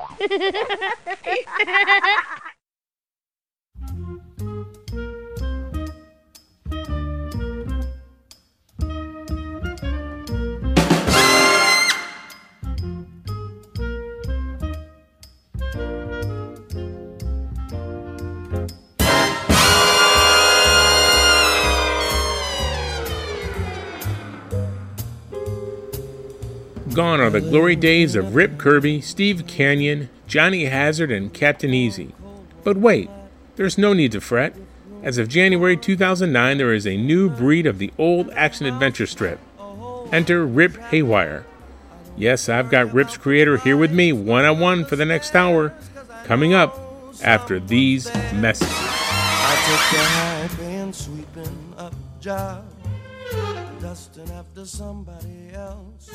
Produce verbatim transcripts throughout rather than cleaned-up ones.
Gone are the glory days of Rip Kirby, Steve Canyon, Johnny Hazard, and Captain Easy. But wait, there's no need to fret. As of January two thousand nine, there is a new breed of the old action-adventure strip. Enter Rip Haywire. Yes, I've got Rip's creator here with me, one-on-one for the next hour, coming up after these messages. I took the high-paying sweeping up job, dusting after somebody else.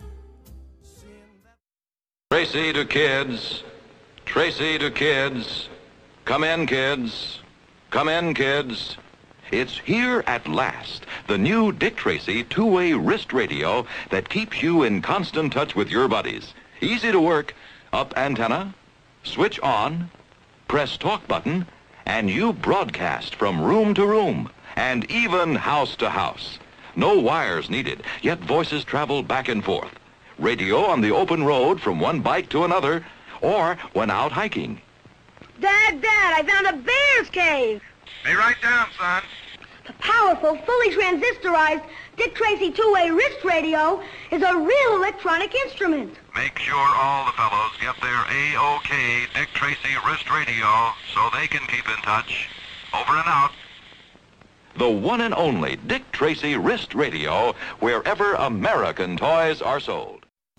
Tracy to kids, Tracy to kids, come in kids, come in kids. It's here at last, the new Dick Tracy two-way wrist radio that keeps you in constant touch with your buddies. Easy to work, up antenna, switch on, press talk button, and you broadcast from room to room, and even house to house. No wires needed, yet voices travel back and forth. Radio on the open road from one bike to another, or when out hiking. Dad, Dad, I found a bear's cave. Be right down, son. The powerful, fully transistorized Dick Tracy two-way wrist radio is a real electronic instrument. Make sure all the fellows get their A O K Dick Tracy wrist radio so they can keep in touch. Over and out. The one and only Dick Tracy wrist radio, wherever American toys are sold.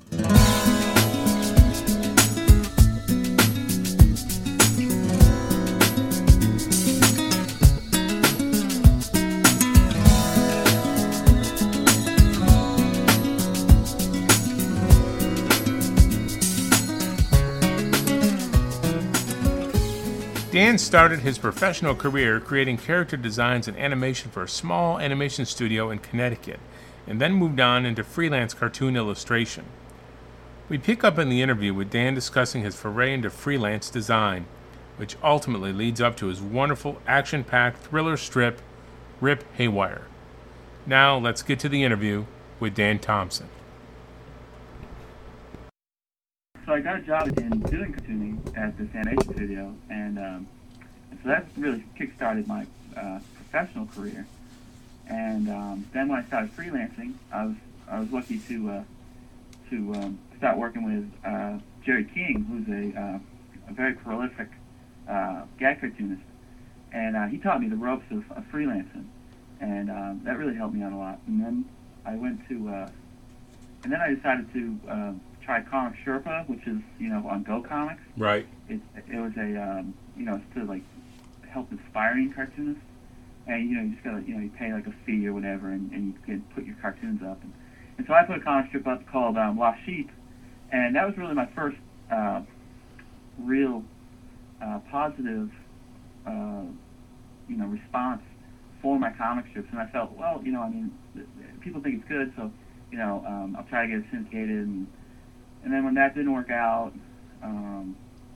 Dan started his professional career creating character designs and animation for a small animation studio in Connecticut, and then moved on into freelance cartoon illustration. We pick up in the interview with Dan discussing his foray into freelance design, which ultimately leads up to his wonderful action-packed thriller strip, Rip Haywire. Now let's get to the interview with Dan Thompson. So I got a job in doing cartooning at this animation studio, and um, so that really kick-started my uh, professional career. And um, then when I started freelancing, I was I was lucky to uh, to um, start working with uh, Jerry King, who's a uh, a very prolific uh, gag cartoonist, and uh, he taught me the ropes of, of freelancing, and um, that really helped me out a lot. And then I went to, uh, and then I decided to. Uh, try Comic Sherpa, which is, you know, on Go Comics. Right. It, it was a, um, you know, it's to, like, help inspiring cartoonists. And, you know, you just got to, you know, you pay, like, a fee or whatever, and, and you can put your cartoons up. And, and so I put a comic strip up called um, Lost Sheep, and that was really my first uh, real uh, positive, uh, you know, response for my comic strips. And I felt, well, you know, I mean, people think it's good, so, you know, um, I'll try to get it syndicated. And, And then when that didn't work out, um,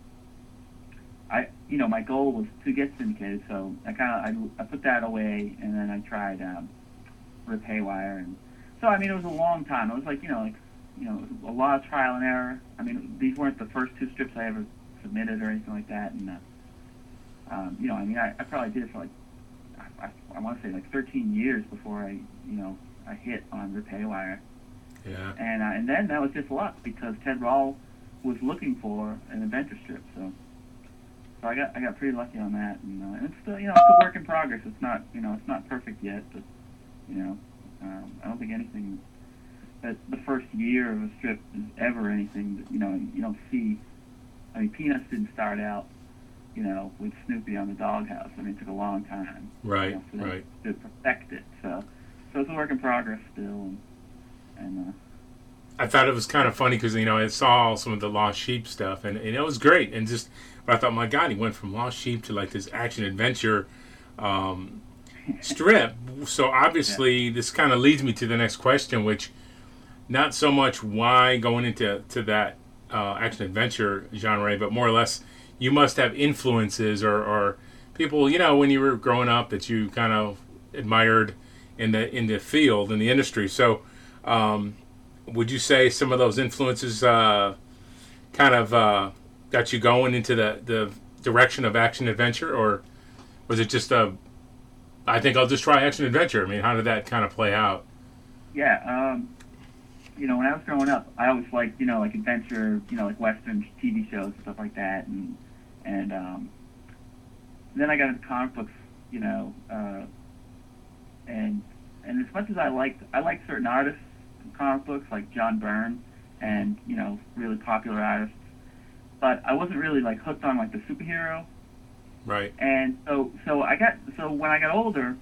I, you know, my goal was to get syndicated, so I kind of, I, I put that away, and then I tried um, Rip Haywire, and so I mean, it was a long time. It was like, you know, like, you know, a lot of trial and error. I mean, these weren't the first two strips I ever submitted or anything like that, and uh, um, you know, I mean, I, I probably did it for like, I, I, I want to say like thirteen years before I, you know, I hit on Rip Haywire. Yeah. And uh, and then that was just luck because Ted Rall was looking for an adventure strip, so so I got I got pretty lucky on that, and, uh, and it's still, you know, it's a work in progress. It's not, you know, it's not perfect yet, but you know, um, I don't think anything that the first year of a strip is ever anything that, you know, you don't see. I mean, Peanuts didn't start out, you know, with Snoopy on the doghouse. I mean, it took a long time, right, you know, for them right, to perfect it. So so it's a work in progress still. And, And, uh, I thought it was kind of funny because, you know, I saw some of the Lost Sheep stuff, and, and it was great. And just, but I thought, my God, he went from Lost Sheep to like this action adventure um, strip. So obviously, yeah. This kind of leads me to the next question, which not so much why going into to that uh, action adventure genre, but more or less you must have influences or, or people, you know, when you were growing up that you kind of admired in the in the field, in the industry. So um, would you say some of those influences uh, kind of uh, got you going into the, the direction of action adventure, or was it just a, I think I'll just try action adventure? I mean, how did that kind of play out? Yeah, um, you know, when I was growing up, I always liked, you know, like adventure, you know, like Western T V shows and stuff like that, and and um, then I got into comic books, you know, uh, and and as much as I liked, I liked certain artists in comic books, like John Byrne, and, you know, really popular artists, but I wasn't really, like, hooked on, like, the superhero. Right. And so, so I got, so when I got older,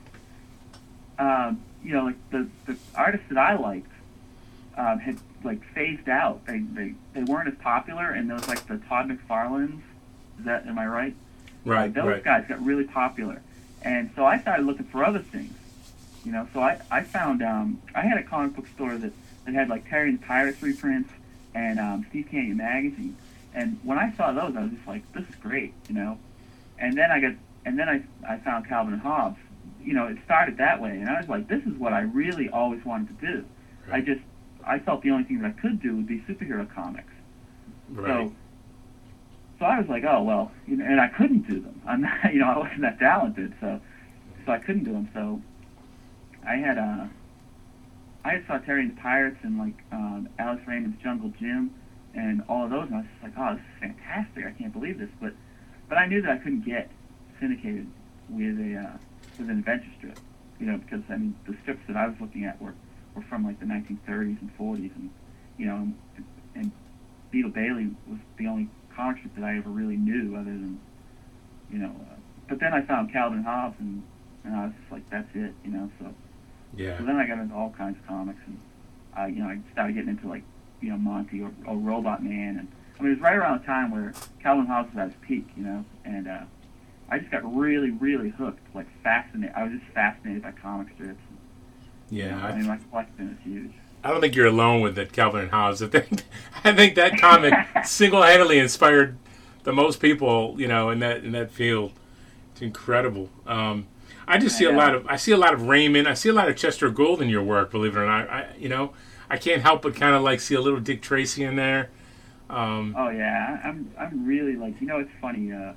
um, you know, like, the, the artists that I liked um, had, like, phased out. They, they, they weren't as popular, and there was, like, the Todd McFarlanes. Is that, am I right? Right, uh, those right. guys got really popular. And so I started looking for other things. You know, so I, I found, um, I had a comic book store that, that had, like, Terry and the Pirates reprints and um, Steve Canyon magazine. And when I saw those, I was just like, this is great, you know. And then I got, and then I, I found Calvin and Hobbes. You know, it started that way, and I was like, this is what I really always wanted to do. Right. I just, I felt the only thing that I could do would be superhero comics. Right. So, so I was like, oh well, you know, and I couldn't do them. I'm not, you know, I wasn't that talented, so, so I couldn't do them. So, I had, uh, I had saw Terry and the Pirates and like um, Alex Raymond's Jungle Jim and all of those, and I was just like, oh, this is fantastic! I can't believe this. But, but I knew that I couldn't get syndicated with a uh, with an adventure strip, you know, because I mean the strips that I was looking at were, were from like the nineteen thirties and forties, and you know, and, and Beetle Bailey was the only comic strip that I ever really knew, other than, you know. Uh, but then I found Calvin and Hobbes, and, and I was just like, that's it, you know. So. Yeah. So then I got into all kinds of comics, and I, you know, I started getting into like, you know, Monty or, or Robot Man, and I mean it was right around the time where Calvin Hobbes was at his peak, you know, and uh, I just got really, really hooked, like fascinated. I was just fascinated by comic strips. Yeah. You know, I mean, my collection is huge. I don't think you're alone with that, Calvin and Hobbes. I think I think that comic single-handedly inspired the most people, you know, in that in that field. It's incredible. Um, I just see a lot of I see a lot of Raymond. I see a lot of Chester Gould in your work. Believe it or not, I you know I can't help but kind of like see a little Dick Tracy in there. Um, oh yeah, I'm I'm really like, you know, it's funny. Uh,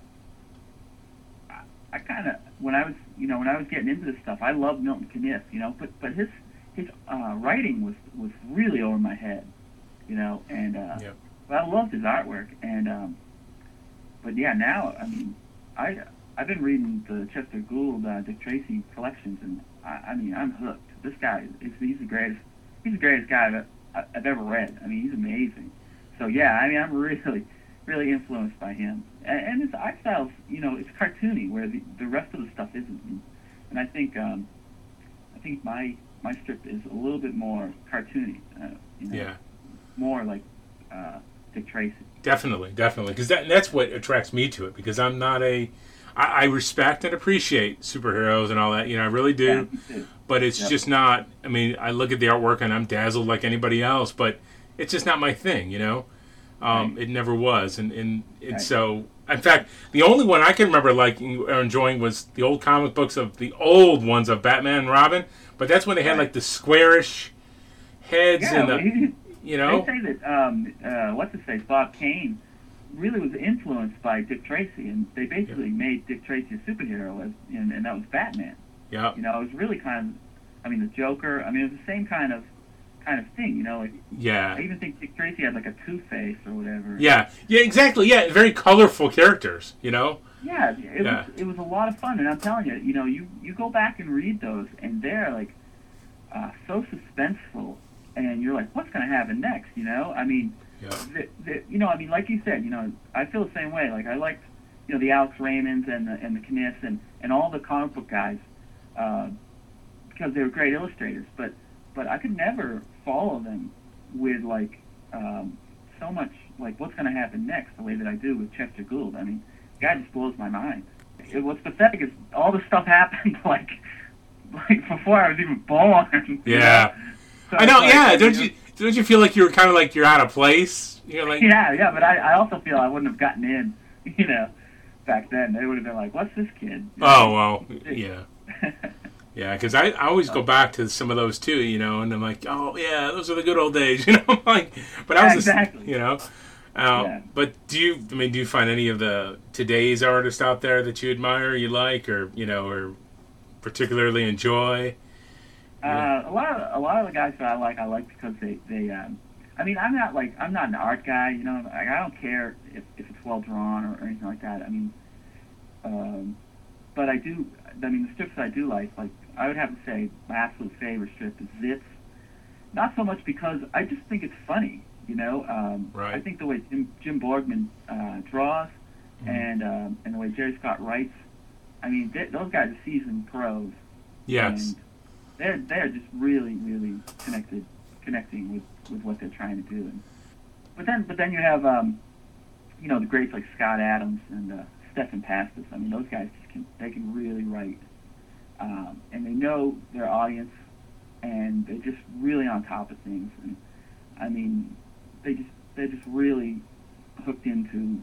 I, I kind of when I was you know when I was getting into this stuff, I loved Milton Caniff, you know, but but his his uh, writing was was really over my head, you know, and uh, yep. but I loved his artwork, and um, but yeah, now I mean I. I've been reading the Chester Gould, uh, Dick Tracy collections, and I, I mean, I'm hooked. This guy, is, he's the greatest. He's the greatest guy I've, I've ever read. I mean, he's amazing. So yeah, I mean, I'm really, really influenced by him. And, and his art style's, you know, it's cartoony, where the, the rest of the stuff isn't. And, and I think, um, I think my my strip is a little bit more cartoony. Uh, you know, yeah. More like uh, Dick Tracy. Definitely, definitely, because that that's what attracts me to it. Because I'm not a I respect and appreciate superheroes and all that, you know, I really do. Yeah, but it's yep. just not, I mean, I look at the artwork and I'm dazzled like anybody else, but it's just not my thing, you know? Um, right. It never was. And, and, and right. so, in fact, the only one I can remember liking or enjoying was the old comic books of the old ones of Batman and Robin, but that's when they had right. like the squarish heads yeah, and the, we, you know? They say that, um, uh, what's his face, Bob Kane, really was influenced by Dick Tracy, and they basically yeah. made Dick Tracy a superhero, as, and, and that was Batman. Yeah. You know, it was really kind of, I mean, the Joker. I mean, it was the same kind of, kind of thing. You know, like yeah. I even think Dick Tracy had like a Two-Face or whatever. Yeah. Yeah. Exactly. Yeah. Very colorful characters. You know. Yeah. It yeah. was. It was a lot of fun, and I'm telling you, you know, you you go back and read those, and they're like, uh, so suspenseful, and you're like, what's going to happen next? You know, I mean. Yeah. The, the, you know, I mean, like you said, you know, I feel the same way. Like I liked, you know, the Alex Raymonds and the and the Kniffs and, and all the comic book guys uh, because they were great illustrators. But but I could never follow them with like um, so much like what's going to happen next the way that I do with Chester Gould. I mean, the guy just blows my mind. It, what's pathetic is all this stuff happened like like before I was even born. Yeah, so I know. like, Yeah, you don't know, you? don't you feel like you were kind of like you're out of place? You're like, yeah, yeah, but I, I also feel I wouldn't have gotten in, you know, back then. They would have been like, what's this kid? You oh, know? well, yeah. Yeah, because I, I always go back to some of those too, you know, and I'm like, oh, yeah, those are the good old days, you know? like, but I was, Yeah, exactly. Just, you know. Uh, Yeah. But do you, I mean, do you find any of the today's artists out there that you admire, you like, or, you know, or particularly enjoy? Uh, a lot of a lot of the guys that I like, I like because they they. Um, I mean, I'm not like I'm not an art guy, you know. Like, I don't care if, if it's well drawn or, or anything like that. I mean, um, but I do. I mean, the strips I do like, like I would have to say, my absolute favorite strip is Zits. Not so much because I just think it's funny, you know. Um, Right. I think the way Jim, Jim Borgman uh, draws Mhm. and um, and the way Jerry Scott writes. I mean, they, those guys are seasoned pros. Yes. And they're they're just really really connected, connecting with, with what they're trying to do. And, but then but then you have um, you know, the greats like Scott Adams and uh, Stephan Pastis. I mean, those guys just can they can really write, um, and they know their audience, and they're just really on top of things. And I mean, they just they're just really hooked into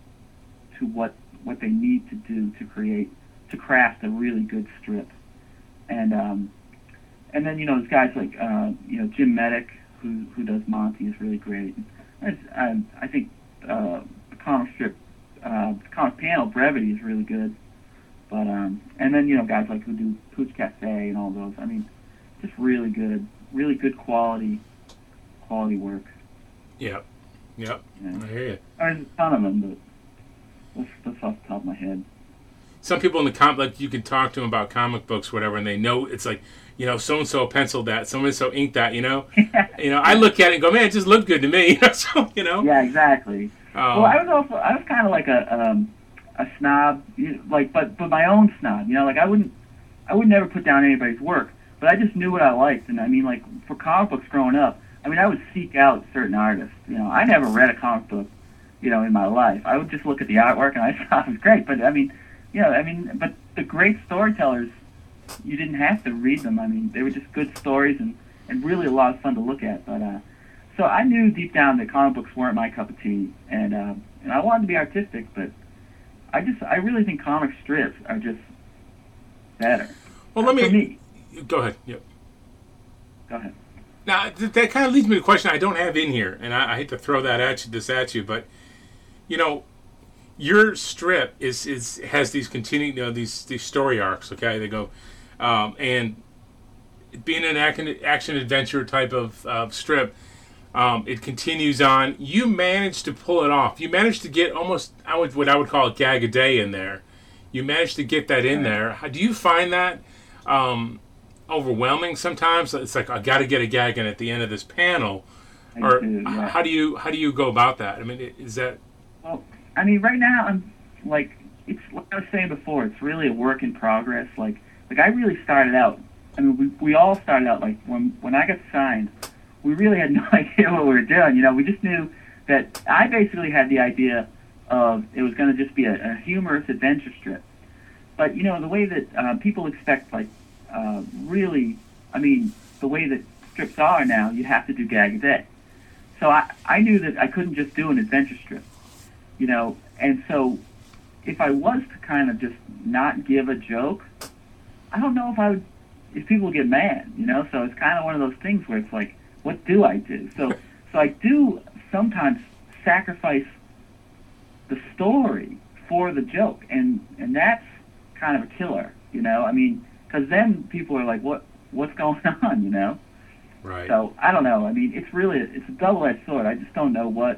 to what what they need to do to create to craft a really good strip. And um, and then, you know, there's guys like, uh, you know, Jim Medic, who who does Monty, is really great. And um, I think uh, the comic strip, uh, the comic panel Brevity is really good. But um, and then, you know, guys like who do Pooch Cafe and all those. I mean, just really good, really good quality, quality work. Yep. Yep. Yeah. I hear you. There's a ton of them, but that's, that's off the top of my head. Some people in the comic, like you can talk to them about comic books, whatever, and they know it's like, you know, so and so penciled that, so and so inked that, you know. you know, I look at it and go, man, it just looked good to me. so, you know. Yeah, exactly. Um, well, I was also I was kind of like a um, a snob, you- like but but my own snob. You know, like I wouldn't I would never put down anybody's work, but I just knew what I liked, and I mean, like for comic books growing up, I mean, I would seek out certain artists. You know, I never read a comic book, you know, in my life. I would just look at the artwork and I thought it was great. But I mean, you know, I mean, but the great storytellers, you didn't have to read them. I mean, they were just good stories and, and really a lot of fun to look at. But uh, so I knew deep down that comic books weren't my cup of tea, and uh, and I wanted to be artistic, but I just I really think comic strips are just better. well, let For me, me. go ahead. Yep. Go ahead. Now th- that kind of leads me to a question I don't have in here, and I, I hate to throw that at you, this at you, but you know, your strip is is has these continuing, you know, these these story arcs. Okay, they go, um, and being an action action adventure type of uh, strip, um, it continues on. You managed to pull it off. You managed to get almost I would what I would call a gag a day in there. You managed to get that in there. How, do you find that um, overwhelming sometimes? It's like I got to get a gag in at the end of this panel, I or do, yeah. how do you how do you go about that? I mean, is that Well, I mean, right now I'm like it's like I was saying before. It's really a work in progress. Like like I really started out. I mean, we we all started out like when when I got signed, we really had no idea what we were doing. You know, we just knew that I basically had the idea of it was going to just be a, a humorous adventure strip. But you know, the way that uh, people expect, like uh, really, I mean, the way that strips are now, you have to do gag a day. So I I knew that I couldn't just do an adventure strip. You know, and so if I was to kind of just not give a joke, I don't know if I would, if people would get mad, you know? So it's kind of one of those things where it's like, what do I do? So so I do sometimes sacrifice the story for the joke, and, and that's kind of a killer, you know? I mean, because then people are like, what what's going on, you know? right? So I don't know. I mean, it's really, it's a double-edged sword. I just don't know what,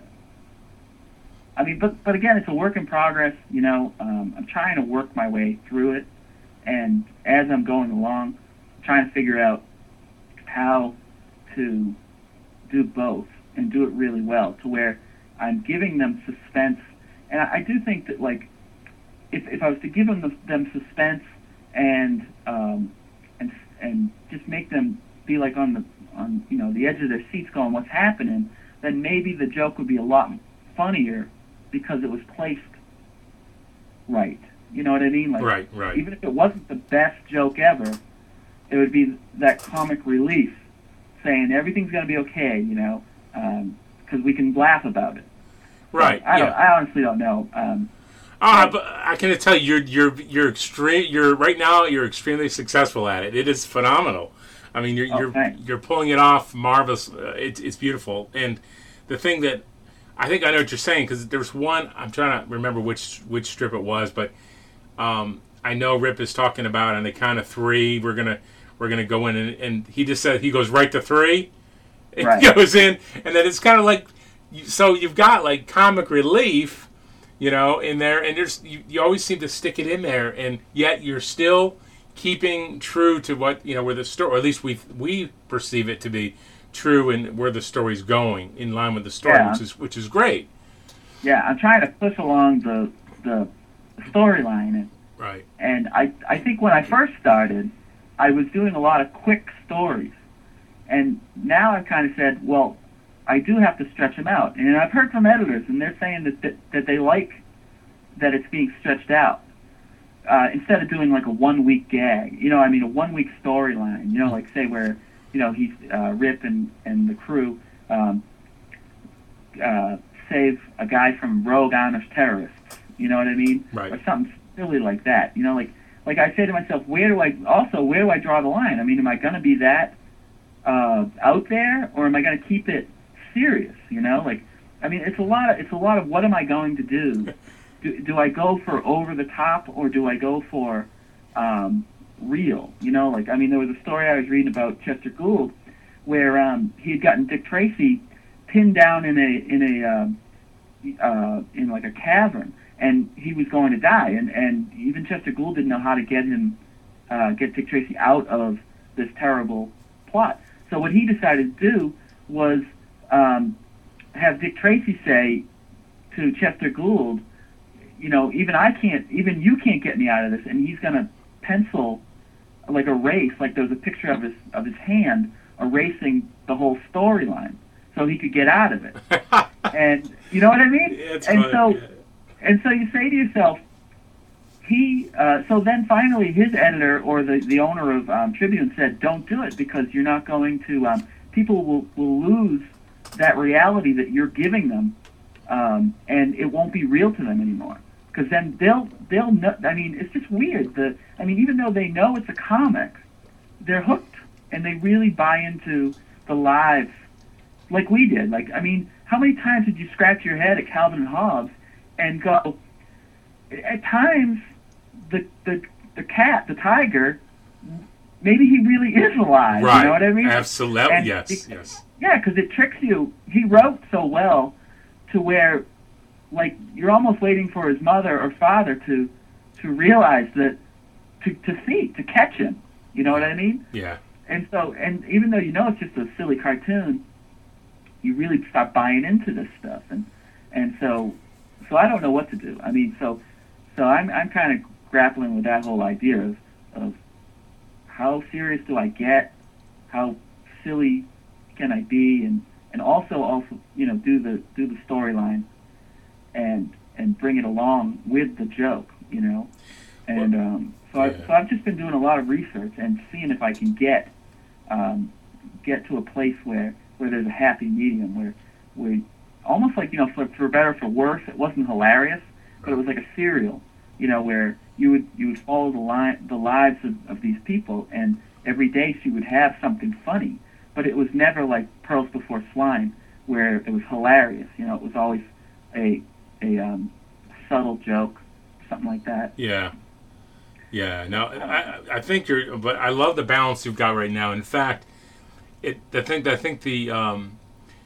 I mean, but but again, it's a work in progress. You know, um, I'm trying to work my way through it, and as I'm going along, I'm trying to figure out how to do both and do it really well, to where I'm giving them suspense. And I, I do think that, like, if if I was to give them the, them suspense and um, and and just make them be like on the on you know the edge of their seats, going, "What's happening?" Then maybe the joke would be a lot funnier, because it was placed right. You know what I mean? Like, Right, right. even if it wasn't the best joke ever, it would be that comic relief saying everything's going to be okay, you know, because um, we can laugh about it. Right. But I don't. Yeah. I honestly don't know. Um, Ah, but I can tell you, you're you're you're extreme. You're right now. You're extremely successful at it. It is phenomenal. I mean, you're Oh, you're thanks. you're pulling it off marvelous. Uh, it's it's beautiful. And the thing that I think I know what you're saying, because there was one. I'm trying to remember which which strip it was, but um, I know Rip is talking about on the count of three. We're gonna we're gonna go in, and, and he just said he goes right to three. It Right. goes in, and then it's kind of like you, so you've got like comic relief. You know, in there, and there's you, you always seem to stick it in there, and yet you're still keeping true to what you know where the story, or at least we we perceive it to be true, and where the story's going, in line with the story, Yeah. which is which is great. Yeah, I'm trying to push along the the storyline, and Right. and I I think when I first started, I was doing a lot of quick stories, and now I've kind of said, well, I do have to stretch them out. And I've heard from editors, and they're saying that that, that they like that it's being stretched out. Uh, instead of doing like a one-week gag. You know, I mean, a one-week storyline. You know, like, say, where, you know, he's, uh, Rip and, and the crew um, uh, save a guy from rogue Amish terrorists. You know what I mean? Right. Or something silly like that. You know, like, like I say to myself, where do I, also, where do I draw the line? I mean, am I going to be that uh, out there, or am I going to keep it serious, you know, like, I mean, it's a lot of, it's a lot of what am I going to do? Do, do I go for over the top, or do I go for um, real? You know, like, I mean, there was a story I was reading about Chester Gould, where um, he had gotten Dick Tracy pinned down in a in a uh, uh, in like a cavern, and he was going to die, and and even Chester Gould didn't know how to get him uh, get Dick Tracy out of this terrible plot. So what he decided to do was Um, have Dick Tracy say to Chester Gould, you know, even I can't, even you can't get me out of this, and he's going to pencil, like erase, like there was a picture of his of his hand erasing the whole storyline, so he could get out of it. And you know what I mean? Yeah, it's and funny, so, yeah. and so you say to yourself, he. Uh, so then finally, his editor or the the owner of um, Tribune said, "Don't do it because you're not going to. Um, people will will lose that reality that you're giving them, um, and it won't be real to them anymore. Because then they'll they'll know. I mean, it's just weird. The I mean, even though they know it's a comic, they're hooked, and they really buy into the lives, like we did. Like, I mean, how many times did you scratch your head at Calvin and Hobbes and go? At times, the the the cat, the tiger, maybe he really is alive. Right. You know what I mean? Absolutely. And Yes. it- yes. Yeah, because it tricks you. He wrote so well to where, like, you're almost waiting for his mother or father to to realize that, to, to see, to catch him. You know what I mean? Yeah. And so, and even though you know it's just a silly cartoon, you really start buying into this stuff. And and so, so I don't know what to do. I mean, so so I'm I'm kind of grappling with that whole idea of, of how serious do I get? How silly can I be, and, and also also you know do the do the storyline, and and bring it along with the joke, you know, and um, so I, yeah. so I've just been doing a lot of research and seeing if I can get um, get to a place where, where there's a happy medium, where where almost like you know for for better or for worse, it wasn't hilarious, but it was like a serial, you know, where you would you would follow the line the lives of, of these people, and every day she would have something funny. But it was never like Pearls Before Swine, where it was hilarious. You know, it was always a a um, subtle joke, something like that. Yeah. Yeah. No, I I think you're, but I love the balance you've got right now. In fact, it I think I think the um,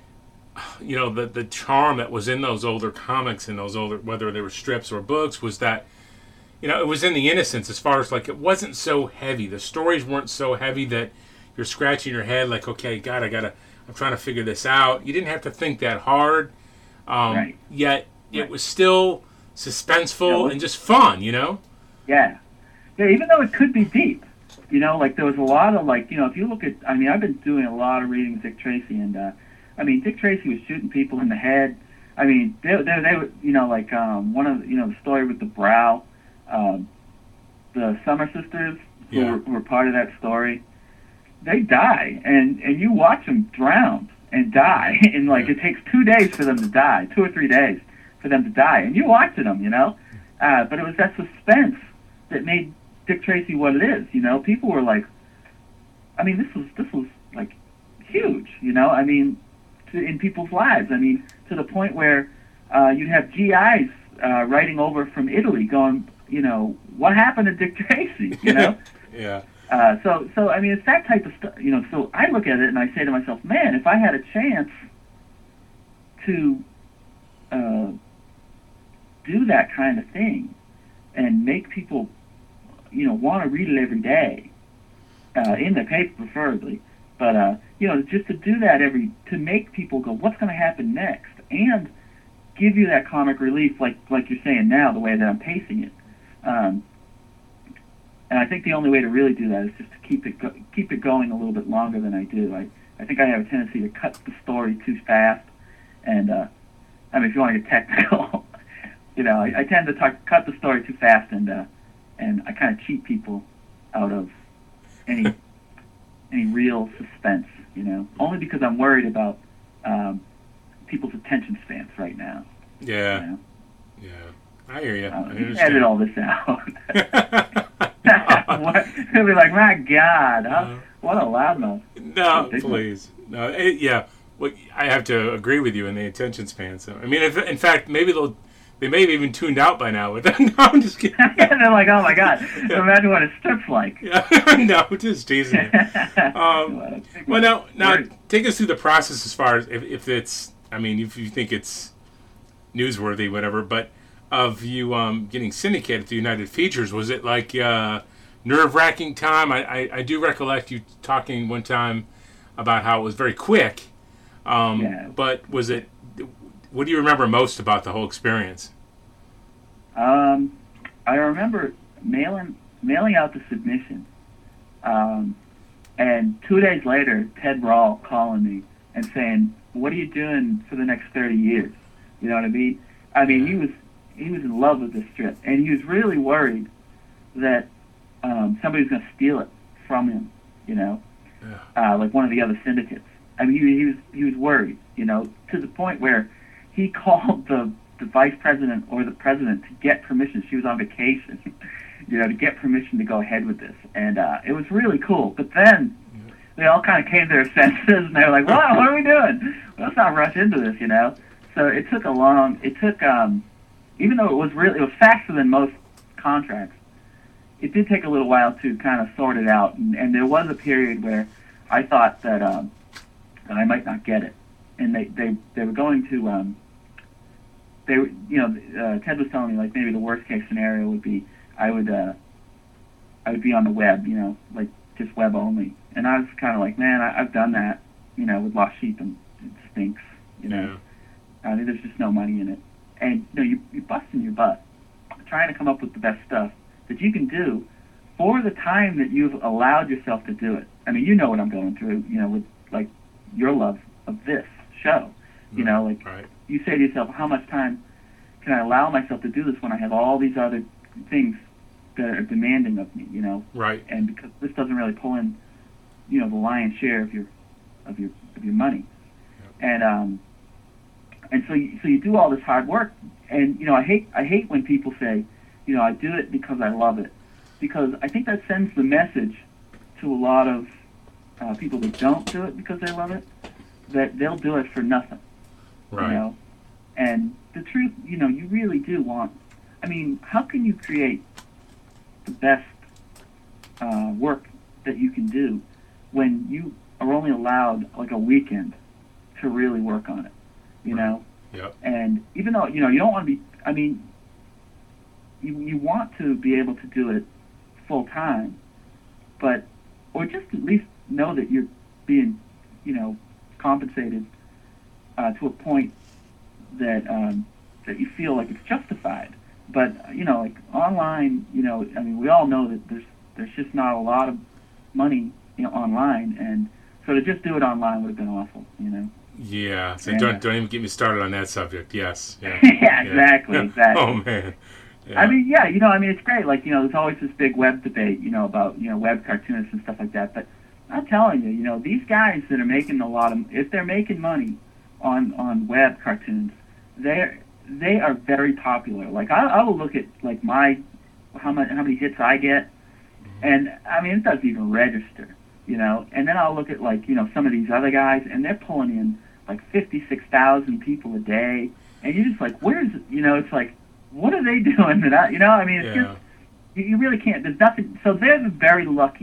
you know the the charm that was in those older comics and those older, whether they were strips or books, was that you know it was in the innocence, as far as like it wasn't so heavy. The stories weren't so heavy that you're scratching your head like, okay, God, I gotta, I'm trying to figure this out. You didn't have to think that hard. Um, Right. Yet it Right. was still suspenseful Yeah, and just fun, you know? Yeah. Yeah, even though it could be deep. You know, like there was a lot of like, you know, if you look at, I mean, I've been doing a lot of reading with Dick Tracy, and uh, I mean, Dick Tracy was shooting people in the head. I mean, they, they, they were, you know, like um, one of, you know, the story with the brow, um, the Summer Sisters, who, Yeah. were, who were part of that story. they die, and and you watch them drown and die, and like Yeah. it takes two days for them to die, two or three days for them to die, and you watching them, you know. Uh, but it was that suspense that made Dick Tracy what it is, you know. People were like, I mean, this was this was like huge, you know. I mean, to, in people's lives. I mean, to the point where uh, you'd have G Is uh, writing over from Italy, going, you know, what happened to Dick Tracy, you know. Yeah. Uh, so, so I mean, it's that type of stuff, you know. So I look at it and I say to myself, man, if I had a chance to uh, do that kind of thing and make people, you know, want to read it every day, uh, in the paper preferably, but uh, you know, just to do that every, to make people go, what's going to happen next, and give you that comic relief, like like you're saying now, the way that I'm pacing it. Um, And I think the only way to really do that is just to keep it go- keep it going a little bit longer than I do. I, I think I have a tendency to cut the story too fast, and uh, I mean, if you want to get technical, you know, I, I tend to talk, cut the story too fast, and uh, and I kind of cheat people out of any any real suspense, you know, only because I'm worried about um, people's attention spans right now. Yeah. You know? Yeah. I hear you. Uh, I you understand. edit all this out. They'll be like, my God, how, what a loudmouth. No, Ridiculous. please. No, it, yeah. Well, I have to agree with you in the attention span. So, I mean, if, in fact, maybe they'll, they may have even tuned out by now. With that. No, I'm just kidding. They're like, oh my God, imagine what a strip's like. Yeah. No, just teasing you. Um, well, now, now, take us through the process as far as if, if it's, I mean, if you think it's newsworthy, whatever, but of you um, getting syndicated to United Features, was it like uh, nerve-wracking time? I, I, I do recollect you talking one time about how it was very quick, um, Yeah. but was it, what do you remember most about the whole experience? Um, I remember mailing mailing out the submission, um, and two days later, Ted Rawl calling me and saying, "What are you doing for the next thirty years?" You know what I mean? I mean, he was he was in love with this strip, and he was really worried that um, somebody was going to steal it from him. You know, Yeah. uh, like one of the other syndicates. I mean, he, he was he was worried. You know, to the point where he called the the vice president or the president to get permission. She was on vacation, you know, to get permission to go ahead with this. And uh, it was really cool. But then they all kind of came to their senses, and they were like, wow, what are we doing? Let's not rush into this, you know? So it took a long, it took, um, even though it was really, it was faster than most contracts, it did take a little while to kind of sort it out. And, and there was a period where I thought that, um, that I might not get it. And they, they, they were going to, um, they, were- you know, uh, Ted was telling me, like, maybe the worst case scenario would be I would, uh, I would be on the web, you know, like just web only. And I was kind of like, man, I, I've done that, you know, with Lost Sheep, and it stinks, you know. I mean, there's just no money in it. And, you know, you, you're busting your butt trying to come up with the best stuff that you can do for the time that you've allowed yourself to do it. I mean, you know what I'm going through, you know, with, like, your love of this show. You know, like, Right. you say to yourself, how much time can I allow myself to do this when I have all these other things that are demanding of me, you know? Right. And because this doesn't really pull in, you know, the lion's share of your of your of your money. Yep. And um and so you, so you do all this hard work, and you know, I hate I hate when people say, you know, I do it because I love it, because I think that sends the message to a lot of uh, people that don't do it because they love it, that they'll do it for nothing. Right. You know? And the truth, you know, you really do want, I mean, how can you create the best uh, work that you can do when you are only allowed like a weekend to really work on it, you Right. know? Yep. And even though, you know, you don't want to be, I mean, you, you want to be able to do it full time, but, or just at least know that you're being, you know, compensated uh, to a point that um, that you feel like it's justified. But you know, like online, you know, I mean, we all know that there's there's just not a lot of money, you know, online, and so to just do it online would have been awful, you know. Yeah. So Yeah. don't don't even get me started on that subject. Yes. Yeah. Yeah, exactly, exactly. Oh man. Yeah. I mean, yeah, you know, I mean, it's great. Like, you know, there's always this big web debate, you know, about, you know, web cartoonists and stuff like that. But I'm telling you, you know, these guys that are making a lot of, if they're making money on on web cartoons, they're they are very popular. Like I, I will look at like my how much how many hits I get, and I mean it doesn't even register, you know. And then I'll look at like you know some of these other guys, and they're pulling in like fifty-six thousand people a day, and you're just like, where's you know? It's like, what are they doing? That I, you know, I mean, it's yeah. just you, you really can't. There's nothing. So they're very lucky.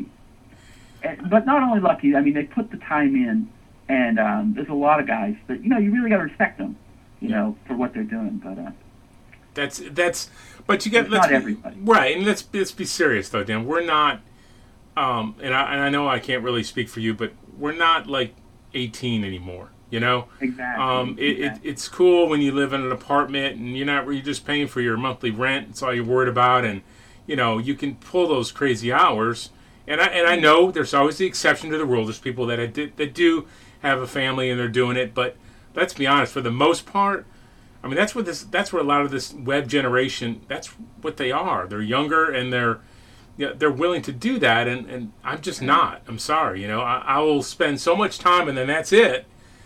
But not only lucky, I mean, they put the time in, and um, there's a lot of guys that, you know, you really got to respect them, you know, for what they're doing. But uh, that's that's. But you get it's let's not be, everybody, right? And let's let's be serious though, Dan. We're not, um, and I and I know I can't really speak for you, but we're not like eighteen anymore. You know, exactly. Um, it, exactly. it it's cool when you live in an apartment and you're not you're just paying for your monthly rent. It's all you're worried about, and you know you can pull those crazy hours. And I and I know there's always the exception to the rule. There's people that that do have a family and they're doing it. But let's be honest, for the most part, I mean that's what this that's where a lot of this web generation. That's what they are. They're younger and they're you know, they're willing to do that. And, and I'm just not. I'm sorry. You know, I, I will spend so much time and then that's it.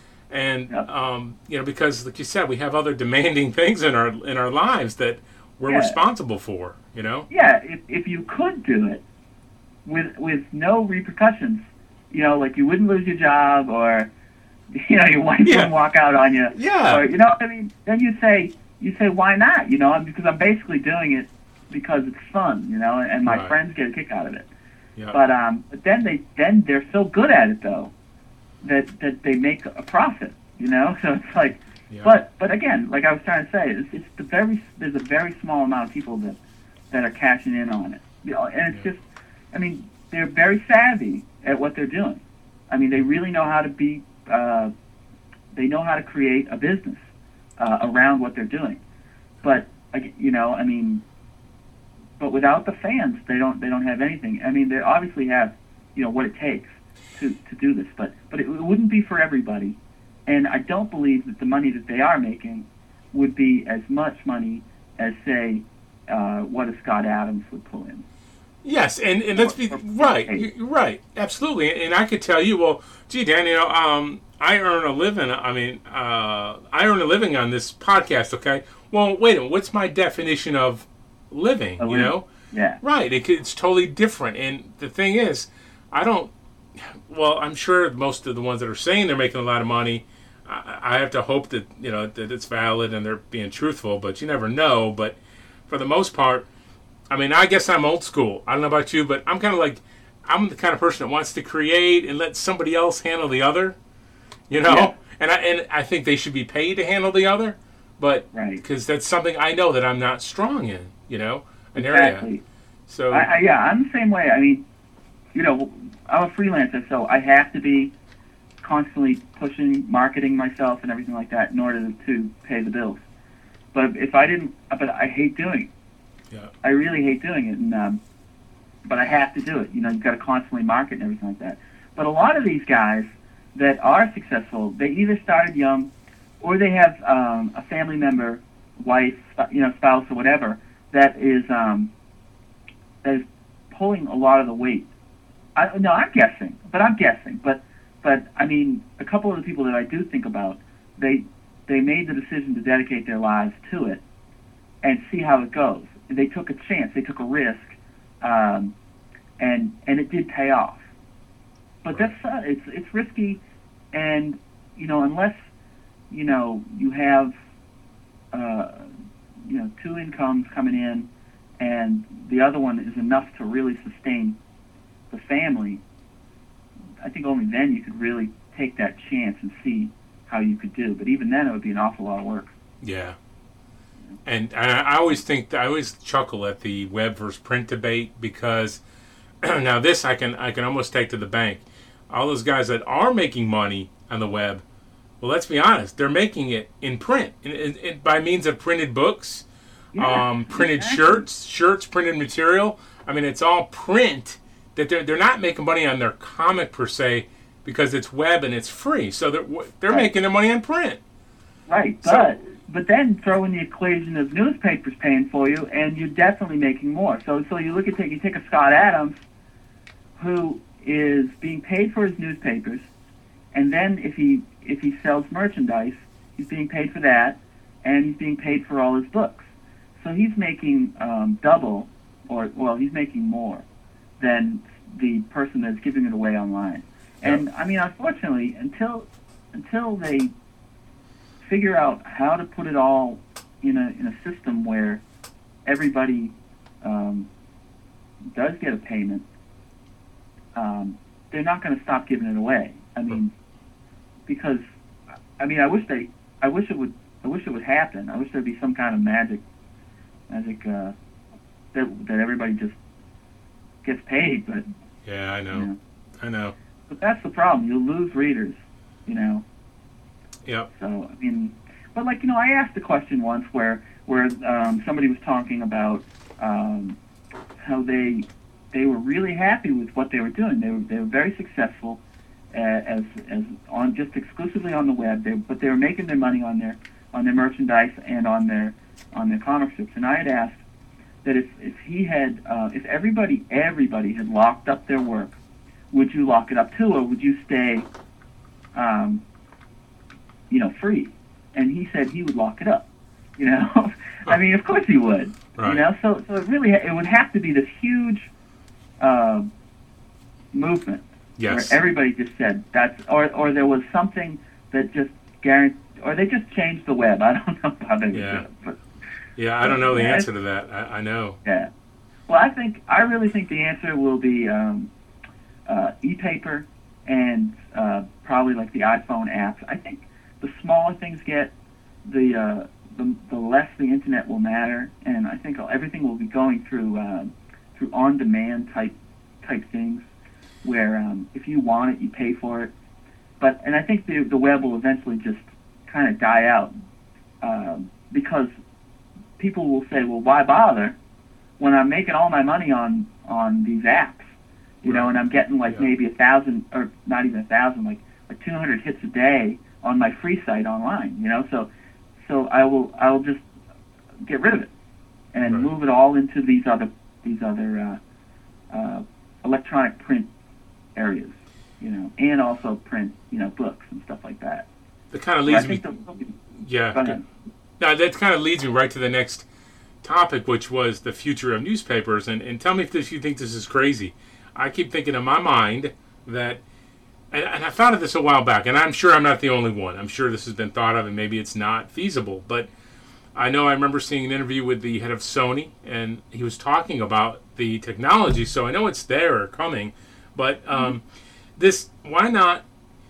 And Yep. um, you know, because like you said, we have other demanding things in our in our lives that we're Yeah. responsible for. You know. Yeah, if if you could do it with with no repercussions, you know, like you wouldn't lose your job or you know your wife Yeah. wouldn't walk out on you. Yeah. Or you know, I mean, then you say you say why not? You know, because I'm basically doing it because it's fun. You know, and my Right. friends get a kick out of it. Yeah. But um, but then they then they're so good at it though that that they make a profit. You know, so it's like, Yeah. but but again, like I was trying to say, it's, it's the very there's a very small amount of people that that are cashing in on it. You know, and it's Yeah. just, I mean, they're very savvy at what they're doing. I mean, they really know how to be. Uh, they know how to create a business uh, around what they're doing. But like, you know, I mean. But without the fans, they don't they don't have anything. I mean, they obviously have, you know, what it takes to, to do this, but but it, it wouldn't be for everybody. And I don't believe that the money that they are making would be as much money as, say, uh, what a Scott Adams would pull in. Yes, and, and let's be right, you're right, absolutely. And I could tell you, well, gee, Dan, you know, um, I earn a living. I mean, uh, I earn a living on this podcast. Okay, well, wait a minute. What's my definition of living? A You living. know, Yeah. right? It, it's totally different. And the thing is, I don't. Well, I'm sure most of the ones that are saying they're making a lot of money, I, I have to hope that you know that it's valid and they're being truthful. But you never know. But for the most part, I mean, I guess I'm old school. I don't know about you, but I'm kind of like I'm the kind of person that wants to create and let somebody else handle the other. You know, Yeah. and I and I think they should be paid to handle the other, but Right. because that's something I know that I'm not strong in. You know, an Exactly. area. So I, I, yeah, I'm the same way. I mean, you know, I'm a freelancer, so I have to be constantly pushing, marketing myself and everything like that in order to pay the bills. But if I didn't, but I hate doing it. yeah, I really hate doing it, and um, but I have to do it. You know, you've got to constantly market and everything like that. But a lot of these guys that are successful, they either started young, or they have um, a family member, wife, you know, spouse or whatever that is um, that is pulling a lot of the weight. I, no, I'm guessing, but I'm guessing. But but I mean, a couple of the people that I do think about, they they made the decision to dedicate their lives to it and see how it goes. They took a chance, they took a risk, um, and and it did pay off. But that's uh, it's it's risky, and you know unless you know you have uh, you know two incomes coming in, and the other one is enough to really sustain the family. I think only then you could really take that chance and see how you could do. But even then, it would be an awful lot of work. yeah. And I, I always think I always chuckle at the web versus print debate because now this I can I can almost take to the bank. All those guys that are making money on the web, well, let's be honest, they're making it in print, in, in, in, by means of printed books, Yeah, um, printed exactly. shirts, shirts, printed material. I mean, it's all print. That they're they're not making money on their comic per se because it's web and it's free. So they're they're Right. making their money on print. Right, So- but but then throw in the equation of newspapers paying for you, and you're definitely making more. So so you look at you take a Scott Adams, who is being paid for his newspapers, and then if he if he sells merchandise, he's being paid for that, and he's being paid for all his books. So he's making um, double, or well, he's making more than the person that's giving it away online. Yeah. And I mean, unfortunately, until until they figure out how to put it all in a in a system where everybody um, does get a payment, um, they're not going to stop giving it away. I mean, because I mean, I wish they, I wish it would, I wish it would happen. I wish there'd be some kind of magic, magic uh, that that everybody just gets paid. But Yeah, I know. you know, I know. but that's the problem. You'll lose readers, you know. Yep. So I mean, but like you know, I asked a question once where where um, somebody was talking about um, how they they were really happy with what they were doing. They were they were very successful uh, as as on just exclusively on the web. They, but they were making their money on their on their merchandise and on their on their comic strips. And I had asked that if if he had uh, if everybody everybody had locked up their work, would you lock it up too, or would you stay, um, you know, free? And he said he would lock it up. You know, I mean, of course he would. Right. You know, so so it really it would have to be this huge uh, movement Yes. where everybody just said that's, or or there was something that just guaranteed, or they just changed the web. I don't know how they would Yeah. do it, but Yeah, I don't know the Yeah, answer to that. I, I know. yeah. Well, I think I really think the answer will be um, uh, e-paper and uh, probably like the iPhone apps. I think the smaller things get, the uh, the, the less the internet will matter, and I think everything will be going through uh, through on-demand type type things, where um, if you want it, you pay for it. But and I think the the web will eventually just kind of die out um, because people will say, well, why bother when I'm making all my money on on these apps, you know, Right. and I'm getting like Yeah. maybe a thousand or not even a thousand, like like two hundred hits a day on my free site online, you know. So so I will I will just get rid of it and Right. move it all into these other these other uh, uh, electronic print areas, you know, and also print, you know, books and stuff like that. That kind of So I leads me. think the, Yeah. go ahead. Now that kind of leads me right to the next topic, which was the future of newspapers. And, and tell me if this, you think this is crazy. I keep thinking in my mind that, and, and I thought of this a while back, and I'm sure I'm not the only one. I'm sure this has been thought of, and maybe it's not feasible. But I know I remember seeing an interview with the head of Sony, and he was talking about the technology. So I know it's there or coming. But um, mm-hmm. this, why not?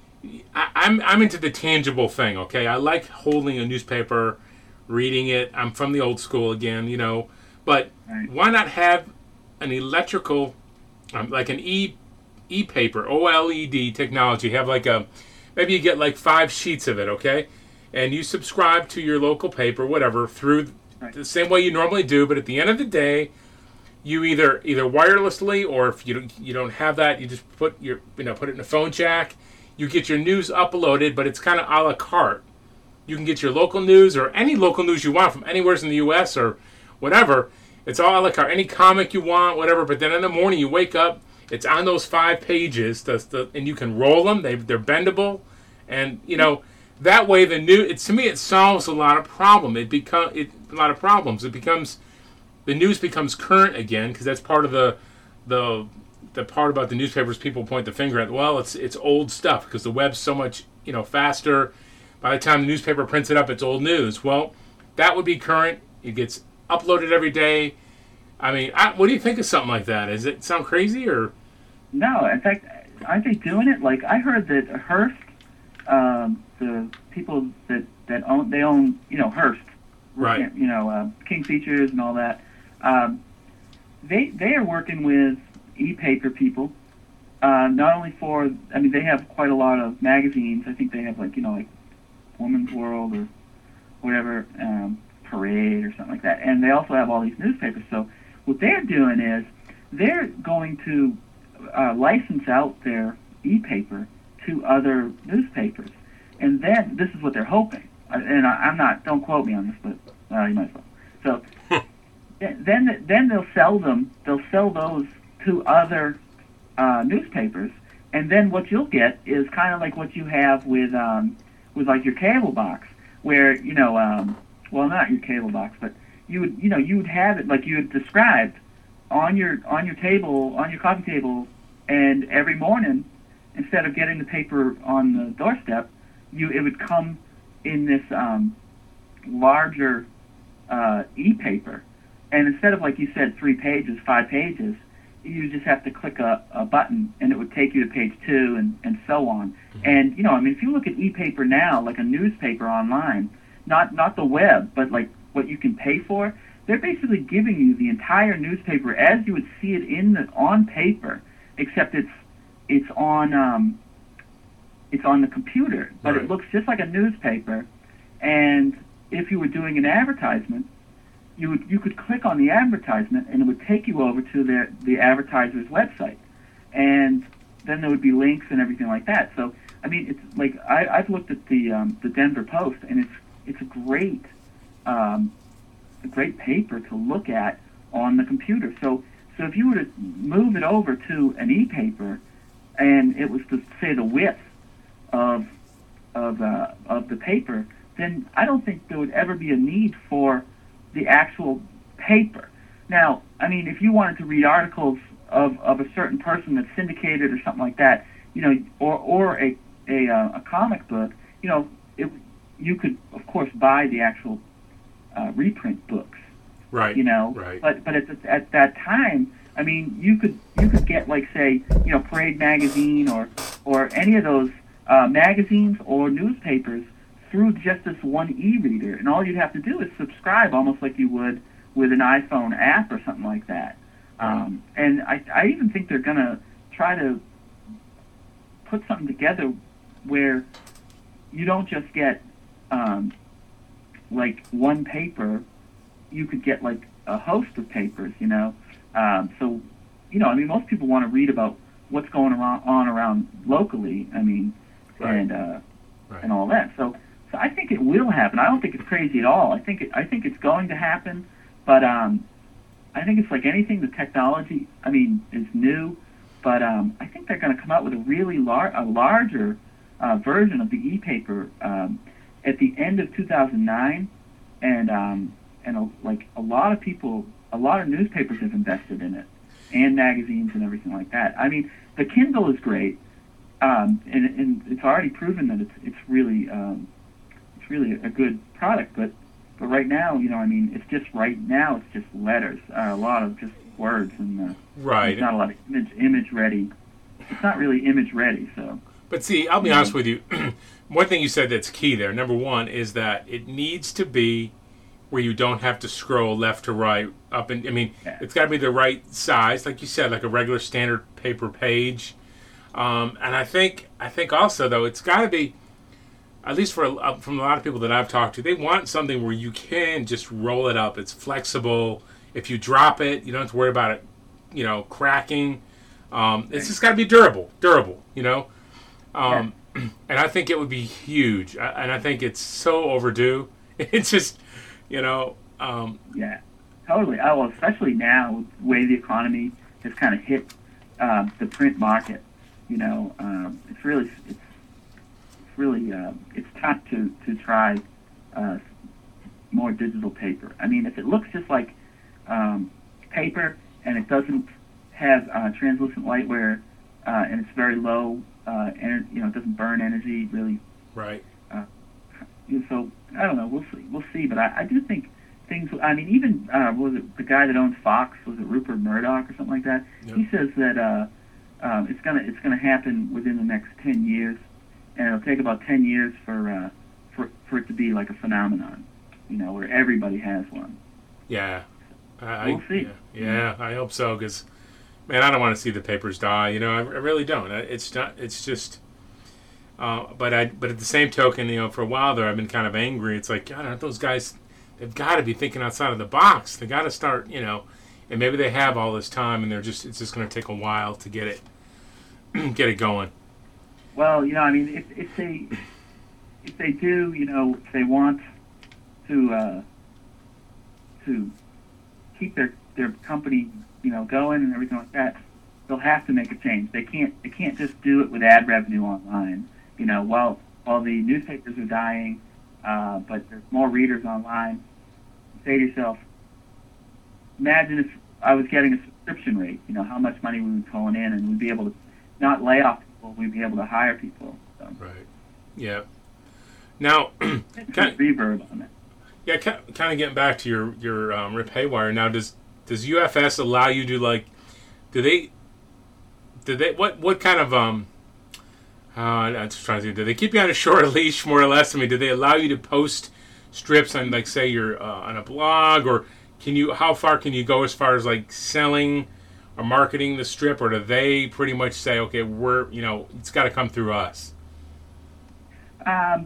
I, I'm I'm into the tangible thing. Okay, I like holding a newspaper, reading it. I'm from the old school again, you know. But Right. why not have an electrical, um, like an e e paper, O L E D technology? Have like a, maybe you get like five sheets of it, okay, and you subscribe to your local paper, whatever, through Right. the same way you normally do. But at the end of the day, you either either wirelessly, or if you don't, you don't have that, you just put your you know put it in a phone jack. You get your news uploaded, but it's kind of a la carte. You can get your local news or any local news you want from anywhere in the U S or whatever. It's all a la carte. Any comic you want, whatever. But then in the morning you wake up, it's on those five pages, the, the, and you can roll them. They, they're bendable, and you know that way the new. It, to me, it solves a lot of problem. It become it a lot of problems. It becomes the news becomes current again, because that's part of the the. the part about the newspapers people point the finger at, well, it's it's old stuff because the web's so much, you know, faster. By the time the newspaper prints it up, it's old news. Well, that would be current. It gets uploaded every day. I mean, I, what do you think of something like that? Does it sound crazy or? No, in fact, aren't they doing it? Like I heard that Hearst, um, the people that that own they own, you know, Hearst, Right. You know, uh, King Features and all that. Um, they they are working with e-paper people, uh, not only for, I mean, they have quite a lot of magazines. I think they have like, you know, like Woman's World or whatever, um, Parade or something like that. And they also have all these newspapers. So what they're doing is they're going to uh, license out their e-paper to other newspapers. And then, this is what they're hoping. Uh, and I, I'm not, don't quote me on this, but well, you might as well. So then, then they'll sell them, they'll sell those to other uh, newspapers, and then what you'll get is kind of like what you have with um, with like your cable box, where you know, um, well, not your cable box, but you would you know you would have it like you had described on your on your table on your coffee table, and every morning, instead of getting the paper on the doorstep, you it would come in this um, larger uh, e-paper, and instead of, like you said, three pages, five pages, you just have to click a, a button, and it would take you to page two, and, and so on. Mm-hmm. And, you know, I mean, if you look at e-paper now, like a newspaper online, not not the web, but like what you can pay for, they're basically giving you the entire newspaper as you would see it in the on paper, except it's it's on um, it's on the computer, but right. It looks just like a newspaper. And if you were doing an advertisement, you would you could click on the advertisement, and it would take you over to their the advertiser's website, and then there would be links and everything like that. So I mean, it's like I, I've looked at the um, the Denver Post, and it's it's a great um, a great paper to look at on the computer. So so if you were to move it over to an e-paper, and it was to say the width of of uh, of the paper, then I don't think there would ever be a need for the actual paper. Now, I mean, if you wanted to read articles of, of a certain person that's syndicated or something like that, you know, or or a a, uh, a comic book, you know, it, you could of course buy the actual uh, reprint books, right? You know, right. But but at the, at that time, I mean, you could you could get like say you know Parade magazine or or any of those uh, magazines or newspapers through just this one e-reader, and all you'd have to do is subscribe, almost like you would with an iPhone app or something like that. Um, and I, I even think they're going to try to put something together where you don't just get um, like one paper, you could get like a host of papers, you know. Um, so, you know, I mean, most people want to read about what's going around, on around locally, I mean, right. and uh, right. and all that. So. So I think it will happen. I don't think it's crazy at all. I think it, I think it's going to happen, but um, I think it's like anything. The technology, I mean, is new, but um, I think they're going to come out with a really lar- a larger uh, version of the e-paper um, at the end of two thousand nine, and um, and a, like a lot of people, a lot of newspapers have invested in it, and magazines and everything like that. I mean, the Kindle is great, um, and, and it's already proven that it's it's really um, It's really a good product, but but right now, you know, I mean, it's just right now, it's just letters, uh, a lot of just words, and uh, right. It's not a lot of image image ready. It's not really image ready, so. But see, I'll be mm-hmm. honest with you. One thing you said that's key there. Number one is that it needs to be where you don't have to scroll left to right up, and I mean, yeah. It's got to be the right size, like you said, like a regular standard paper page. Um, and I think I think also though it's got to be. At least for uh, from a lot of people that I've talked to, they want something where you can just roll it up. It's flexible. If you drop it, you don't have to worry about it, you know, cracking. Um, it's just got to be durable, durable, you know. Um, yeah. And I think it would be huge. I, and I think it's so overdue. It's just, you know. Um, yeah, totally. Oh, well, especially now, the way the economy has kind of hit uh, the print market. You know, um, it's really it's. really uh, it's time to, to try uh, more digital paper. I mean, if it looks just like um, paper and it doesn't have uh, translucent light where uh, and it's very low, uh, and you know, it doesn't burn energy really. Right. Uh, so I don't know. We'll see. We'll see. But I, I do think things. I mean, even uh, was it the guy that owns Fox? Was it Rupert Murdoch or something like that? Yep. He says that uh, um, it's gonna it's gonna happen within the next ten years. And it'll take about ten years for uh, for for it to be like a phenomenon, you know, where everybody has one. Yeah, I, we'll see. Yeah, yeah, I hope so. Because, man, I don't want to see the papers die. You know, I, I really don't. It's not. It's just. Uh, but I. But at the same token, you know, for a while there, I've been kind of angry. It's like, God, aren't those guys? They've got to be thinking outside of the box. They got to start, you know, and maybe they have all this time, and they're just. It's just going to take a while to get it, get it going. Well, you know, I mean, if, if they if they do, you know, if they want to uh, to keep their their company, you know, going and everything like that, they'll have to make a change. They can't they can't just do it with ad revenue online. You know, while while the newspapers are dying, uh, but there's more readers online. Say to yourself, imagine if I was getting a subscription rate. You know, how much money we would be pulling in, and we'd be able to not lay off people. We'd be able to hire people. So. Right. Yeah. Now, kind of reverb on it. Yeah, kind of getting back to your your um, Rip Haywire. Now, does does U F S allow you to like? Do they? Do they? What what kind of um? Uh, I'm just trying to think. Do they keep you on a short leash, more or less? I mean, do they allow you to post strips on, like, say, you're uh, on a blog, or can you? How far can you go as far as like selling or marketing the strip, or do they pretty much say, okay, we're you know, it's got to come through us? Um,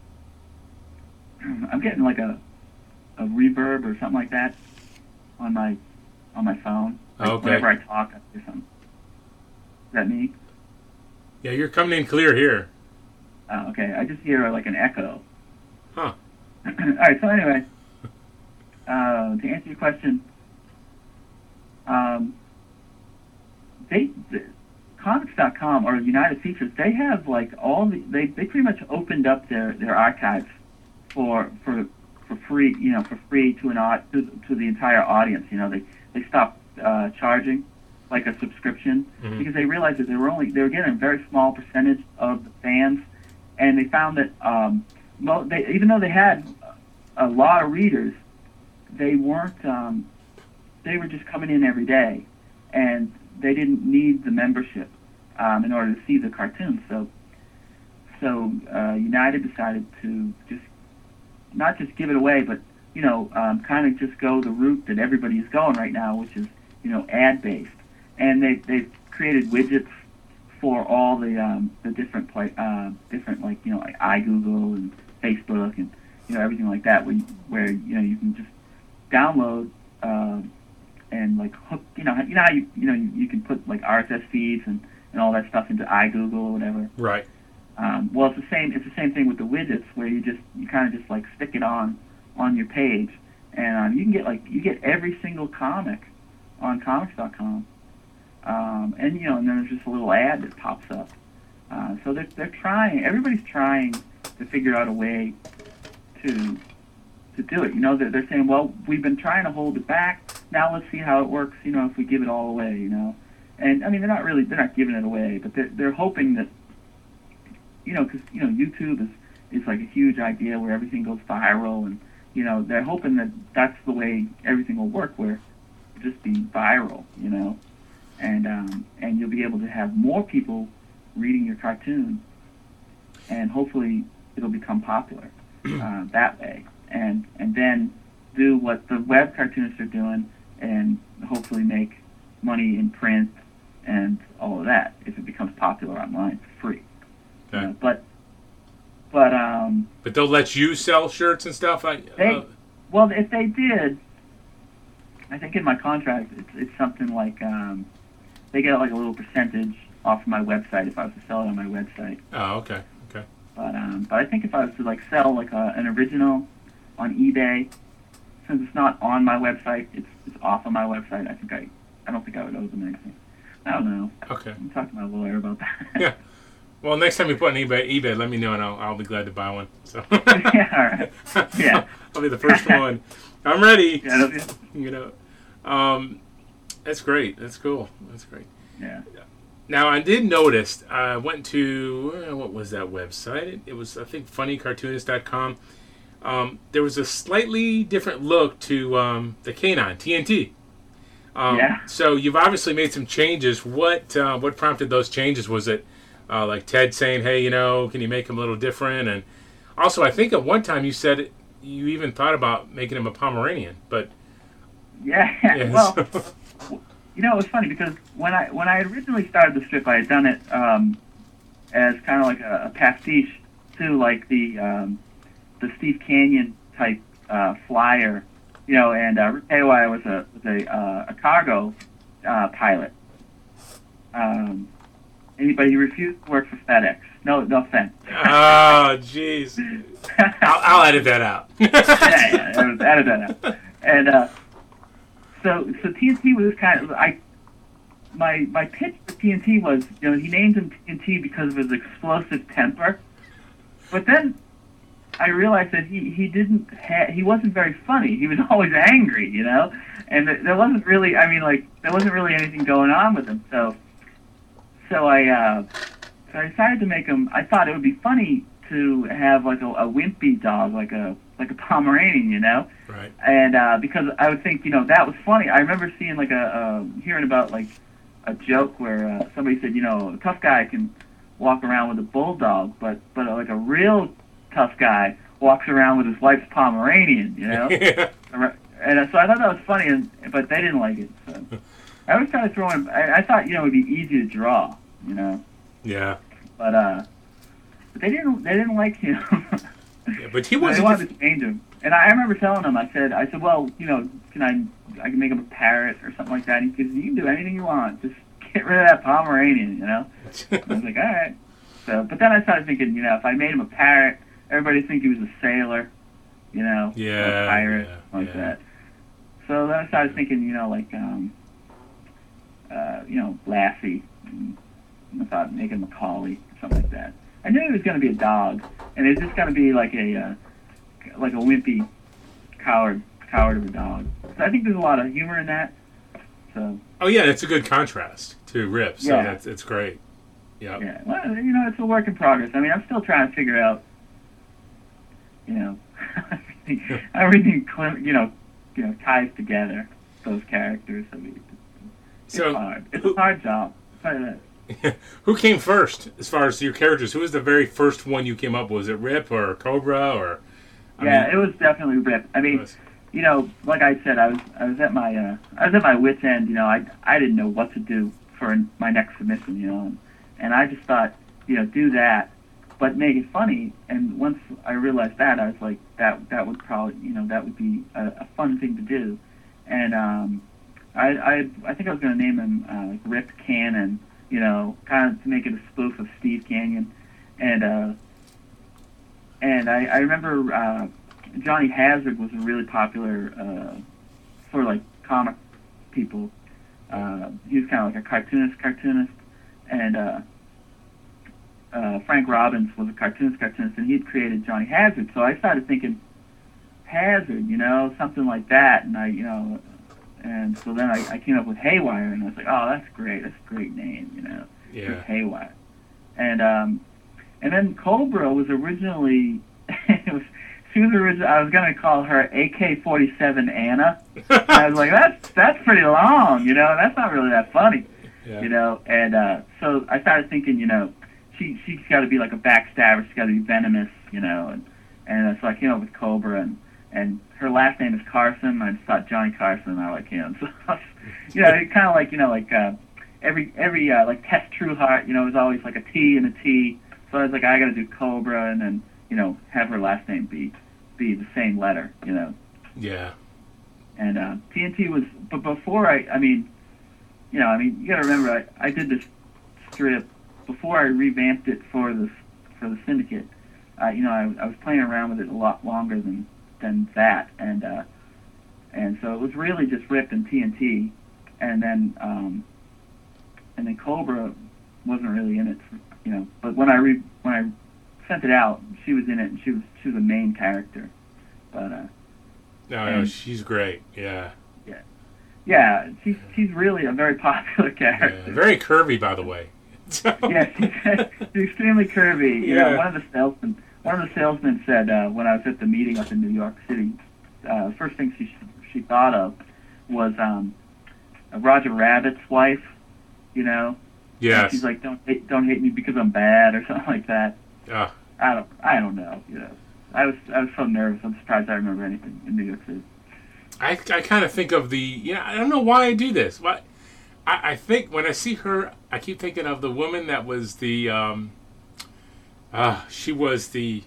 I'm getting like a a reverb or something like that on my on my phone. Like okay. Whenever I talk, I hear something. Is that me? Yeah, you're coming in clear here. Oh, okay. I just hear like an echo. Huh. All right. So anyway, uh, to answer your question, um, they the, Comics dot com or United Features, they have like all the they, they pretty much opened up their, their archives for for for free, you know, for free to an to, to the entire audience. You know, they they stopped uh, charging like a subscription mm-hmm. because they realized that they were only they were getting a very small percentage of the fans, and they found that um, mo- they, even though they had a lot of readers, they weren't um, they were just coming in every day, and they didn't need the membership um, in order to see the cartoons. So, so uh, United decided to just not just give it away, but you know, um, kind of just go the route that everybody is going right now, which is you know ad based. And they they've created widgets for all the um, the different play, uh, different like you know like iGoogle and Facebook and you know everything like that, where you, where you know you can just download. Uh, and like hook, you know, you know how you you know you, you can put like R S S feeds and, and all that stuff into iGoogle or whatever. Right. Um, well, it's the same. It's the same thing with the widgets, where you just you kind of just like stick it on on your page, and um, you can get like you get every single comic on Comics dot com, um, and you know, and then there's just a little ad that pops up. Uh, so they're they're trying. Everybody's trying to figure out a way to to do it. You know, they're, they're saying, well, we've been trying to hold it back. Now let's see how it works, you know, if we give it all away, you know. And, I mean, they're not really, they're not giving it away, but they're, they're hoping that, you know, because, you know, YouTube is, is like a huge idea where everything goes viral, and, you know, they're hoping that that's the way everything will work, where it'll just be viral, you know. And, um, and you'll be able to have more people reading your cartoon, and hopefully it'll become popular uh, that way. And, and then do what the web cartoonists are doing, and hopefully make money in print and all of that if it becomes popular online for free. Okay. You know, but but um. But they'll let you sell shirts and stuff. I, they, uh, well, if they did, I think in my contract it's it's something like um, they get like a little percentage off of my website if I was to sell it on my website. Oh, okay, okay. But um, but I think if I was to like sell like a, an original on eBay, since it's not on my website, it's it's off of my website. I think I, I don't think I would owe them anything. I don't know. Okay. I'm talking to my lawyer about that. Yeah. Well, next time you put on eBay, eBay, let me know, and I'll I'll be glad to buy one. So. Yeah. All right. Yeah. I'll be the first one. I'm ready. Yeah, that'll be- You know, um, that's great. That's cool. That's great. Yeah. Now, I did notice. I went to uh, what was that website? It, it was I think funny cartoonist dot com. Um, there was a slightly different look to um, the K-nine, T N T. Um, Yeah. So you've obviously made some changes. What uh, what prompted those changes? Was it uh, like Ted saying, hey, you know, can you make him a little different? And also, I think at one time you said it, you even thought about making him a Pomeranian. But Yeah. yeah, Well, so- you know, it was funny because when I when I originally started the strip, I had done it um, as kind of like a, a pastiche to like the um, the Steve Canyon type uh, flyer, you know, and uh, Rip Haywire was a was a, uh, a cargo uh, pilot. Um, anybody he refused to work for FedEx. No, no offense. Oh, jeez. I'll, I'll edit that out. yeah, yeah, it was edit that out. And uh, so, so T N T was kind of I. my my pitch for T N T was, you know, he named him T N T because of his explosive temper. But then I realized that he he didn't ha- he wasn't very funny. He was always angry, you know, and th- there wasn't really, I mean, like there wasn't really anything going on with him. So so I uh, so I decided to make him. I thought it would be funny to have like a, a wimpy dog, like a like a Pomeranian, you know. Right. And uh, because I would think, you know, that was funny. I remember seeing like a uh, hearing about like a joke where uh, somebody said, you know, a tough guy can walk around with a bulldog, but but uh, like a real tough guy walks around with his wife's Pomeranian, you know. Yeah. And uh, so I thought that was funny, and, but they didn't like it. So I always tried to throw in. I, I thought, you know, it'd be easy to draw, you know. Yeah. But uh, but they didn't. They didn't like him. Yeah, but he They wasn't. wanted to change him. And I remember telling him, I said, I said, well, you know, can I, I can make him a parrot or something like that. And he says, you can do anything you want. Just get rid of that Pomeranian, you know. And I was like, all right. So, but then I started thinking, you know, if I made him a parrot, everybody would think he was a sailor, you know, Yeah, or a pirate, yeah, like yeah. that. So then I started thinking, you know, like, um, uh, you know, Lassie. And I thought make him a collie or something like that. I knew it was going to be a dog, and it was just going to be like a, uh, like a wimpy coward, coward of a dog. So I think there's a lot of humor in that. So. Oh yeah, that's a good contrast to Rip. So Yeah. that's it's great. Yeah. Yeah. Well, you know, it's a work in progress. I mean, I'm still trying to figure out, you know, everything, everything, cl- you know, you know, ties together those characters. I mean, it's So, hard. It's who- a hard job. I'll tell you that. Who came first as far as your characters? Who was the very first one you came up with? Was it Rip or Cobra or? I Yeah, mean, it was definitely Rip. I mean, was- you know, like I said, I was I was at my uh, I was at my wit's end. You know, I I didn't know what to do for my next submission. You know, and, and I just thought, you know, do that, but make it funny. And once I realized that, I was like, that that would probably, you know, that would be a, a fun thing to do. And um, I I I think I was going to name him uh, like Rip Cannon. You know, kind of to make it a spoof of Steve Canyon. And uh, and I, I remember uh, Johnny Hazard was a really popular uh, for like comic people. Uh, he was kind of like a cartoonist, cartoonist, and uh, uh, Frank Robbins was a cartoonist, cartoonist, and he'd created Johnny Hazard. So I started thinking Hazard, you know, something like that, and I, you know. And so then I, I came up with Haywire, and I was like, oh, that's great. That's a great name, you know. Yeah. Just Haywire. And um, and then Cobra was originally, it was, she was originally, I was going to call her A K forty-seven Anna. And I was like, that's that's pretty long, you know. That's not really that funny, Yeah. you know. And uh, so I started thinking, you know, she, she's got to be like a backstabber. She's got to be venomous, you know. And, and uh, so I came up with Cobra, and and her last name is Carson. I just thought Johnny Carson, I like him. So, you know, it kind of like, you know, like uh, every, every uh, like Tess Trueheart, you know, is always like a T and a T. So I was like, I got to do Cobra, and then, you know, have her last name be be the same letter, you know. Yeah. And uh, T N T was, but before I, I mean, you know, I mean, you got to remember, I, I did this strip before I revamped it for the for the Syndicate. Uh, you know, I, I was playing around with it a lot longer than. than that, and uh, and so it was really just Rip and T N T, and then um, and then Cobra wasn't really in it, you know. But when I re- when I sent it out, she was in it, and she was she was a main character. But uh, No, no, and- she's great. Yeah. yeah, she's she's really a very popular Yeah. character. Very curvy, by the way. Yeah, she's, she's extremely curvy. You Yeah. know, one of the salesmen, one of the salesmen said uh, when I was at the meeting up in New York City, uh, the first thing she she thought of was um, Roger Rabbit's wife. You know, and Yes. she's like, don't hate, don't hate me because I'm bad or something like that. Ah, I don't I don't know. You know, I was I was so nervous. I'm surprised I remember anything in New York City. I, I kind of think of the, you know, I don't know why I do this. Why, I, I think when I see her, I keep thinking of the woman that was the, um, uh, she was the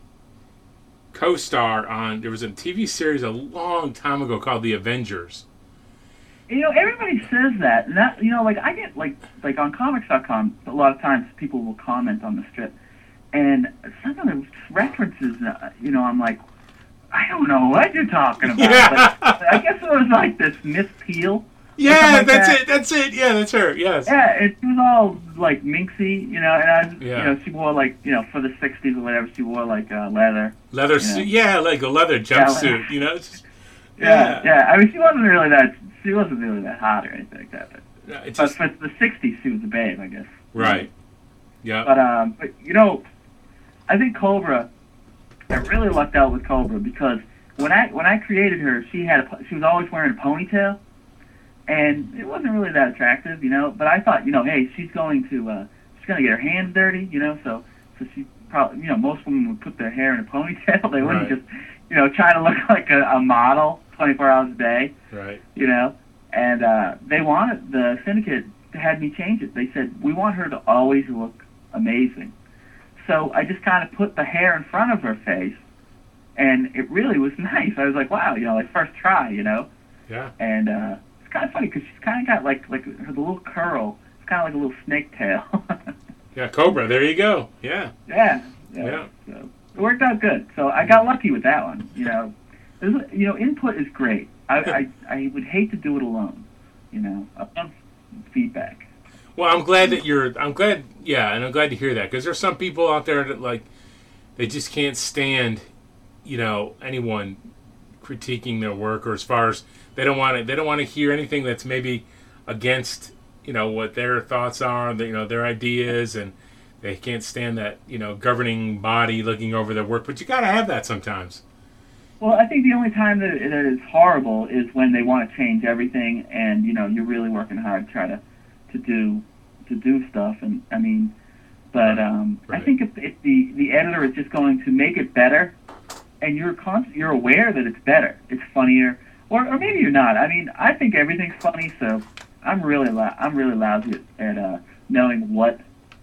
co-star on, there was a T V series a long time ago called The Avengers. You know, everybody says that, and that, you know, like, I get, like, like on comics dot com, a lot of times people will comment on the strip, and some of the references, uh, you know, I'm like, I don't know what you're talking about. Yeah. Like, I guess it was like this Miss Peel Yeah, like that's that. it. That's it. Yeah, that's her. Yes. Yeah, it was all like minxy, you know, and I, Yeah. you know, she wore like, you know, for the sixties or whatever, she wore like uh, leather. Leather you know. suit. Yeah, like a leather jumpsuit. You know. It's just- Yeah, yeah. I mean, she wasn't really that. She wasn't really that hot or anything like that. But, Yeah, it's but just for the sixties, she was a babe, I guess. right. Yeah. But um, but you know, I think Cobra. I really lucked out with Cobra because when I when I created her, she had a, she was always wearing a ponytail, and it wasn't really that attractive, you know. But I thought, you know, hey, she's going to uh, she's going to get her hands dirty, you know. So so she probably, you know, most women would put their hair in a ponytail. They wouldn't Right. just, you know, try to look like a, a model twenty-four hours a day, Right. you know. And uh, they wanted the syndicate had me change it. They said we want her to always look amazing. So I just kind of put the hair in front of her face, and it really was nice. I was like, wow, you know, like first try, you know. Yeah. And uh, it's kind of funny because she's kind of got like like her the little curl. It's kind of like a little snake tail. Yeah. Cobra. There you go. Yeah. yeah, yeah. Yeah. So it worked out good. So I got lucky with that one. You know, There's, you know, input is great. I, I I would hate to do it alone. You know, I love feedback. Well, I'm glad that you're. I'm glad. Yeah, and I'm glad to hear that because there's some people out there that like they just can't stand, you know, anyone critiquing their work, or as far as they don't want to. They don't want to hear anything that's maybe against, you know, what their thoughts are, the, you know, their ideas, and they can't stand that, you know, governing body looking over their work. But you got to have that sometimes. Well, I think the only time that it, that it's horrible is when they want to change everything, and you know, you're really working hard to try to to do to do stuff. And I mean, but um, Right. I think if, if the the editor is just going to make it better, and you're con- you're aware that it's better, it's funnier, or or maybe you're not. I mean, I think everything's funny, so I'm really lo- I'm really lousy at, at uh, knowing what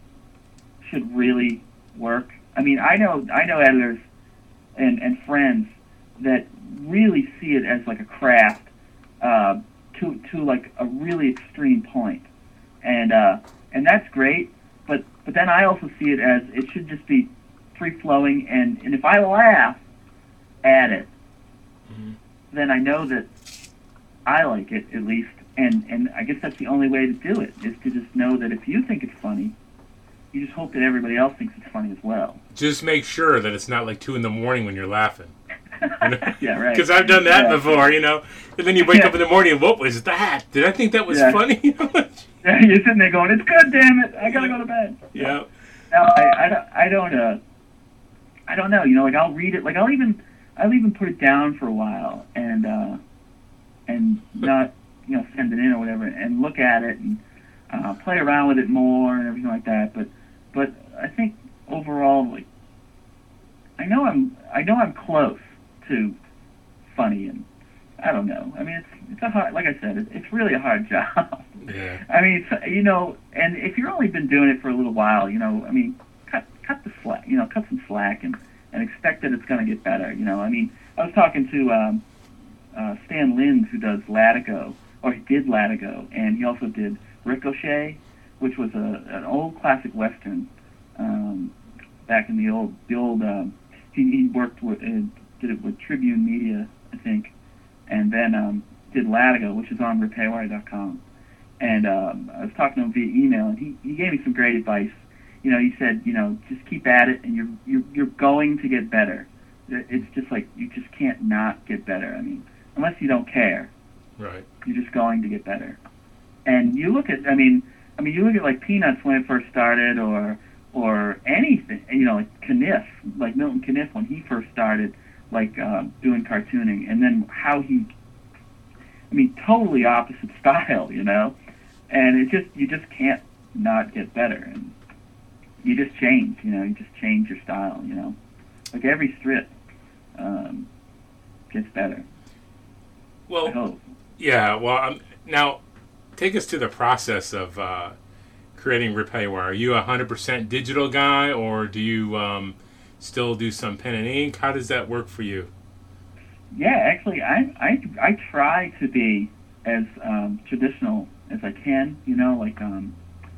should really work. I mean, I know I know editors and and friends that really see it as like a craft uh, to to like a really extreme point, and uh, and that's great. But but then I also see it as it should just be free flowing, and, and if I laugh at it, Mhm. then I know that I like it at least, and and I guess that's the only way to do it is to just know that if you think it's funny, you just hope that everybody else thinks it's funny as well. Just make sure that it's not like two in the morning when you're laughing. You know? Yeah, right. Because I've done that Yeah. before, you know. And then you wake Yeah. up in the morning and what was that? Did I think that was Yeah. funny? Yeah, you're sitting there going, "It's good, damn it! I gotta go to bed." Yeah. No, I, I, don't- I don't. Uh, I don't know. You know, like I'll read it. Like I'll even, I'll even put it down for a while and uh, and not, you know, send it in or whatever, and look at it and uh, play around with it more and everything like that. But, but I think overall, like, I know I'm, I know I'm close to funny, and I don't know. I mean, it's it's a hard, like I said, it, it's really a hard job. Yeah. I mean, it's, you know, and if you've only been doing it for a little while, you know, I mean, cut cut the slack, you know, cut some slack and, and expect that it's going to get better, you know. I mean, I was talking to um, uh, Stan Linds, who does Latigo, or he did Latigo, and he also did Ricochet, which was a an old classic Western um, back in the old, the old, um, he, he worked with, uh, did it with Tribune Media, I think, and then um, did Latigo, which is on repairwire dot com. And um, I was talking to him via email, and he, he gave me some great advice. You know, he said, you know, just keep at it, and you're you're you're going to get better. It's just like you just can't not get better. I mean, unless you don't care, Right. you're just going to get better. And you look at, I mean, I mean, you look at like Peanuts when it first started, or or anything. You know, like Caniff, like Milton Caniff when he first started, like uh, doing cartooning, and then how he, I mean, totally opposite style, you know. And it just, you just can't not get better. And you just change, you know, you just change your style, you know. Like every strip um, gets better, I Well, hope. yeah. Well, um, now take us to the process of uh, creating Repairwire. Are you a one hundred percent digital guy, or do you um, still do some pen and ink? How does that work for you? Yeah, actually, I, I, I try to be as um, traditional as I can, you know, like um,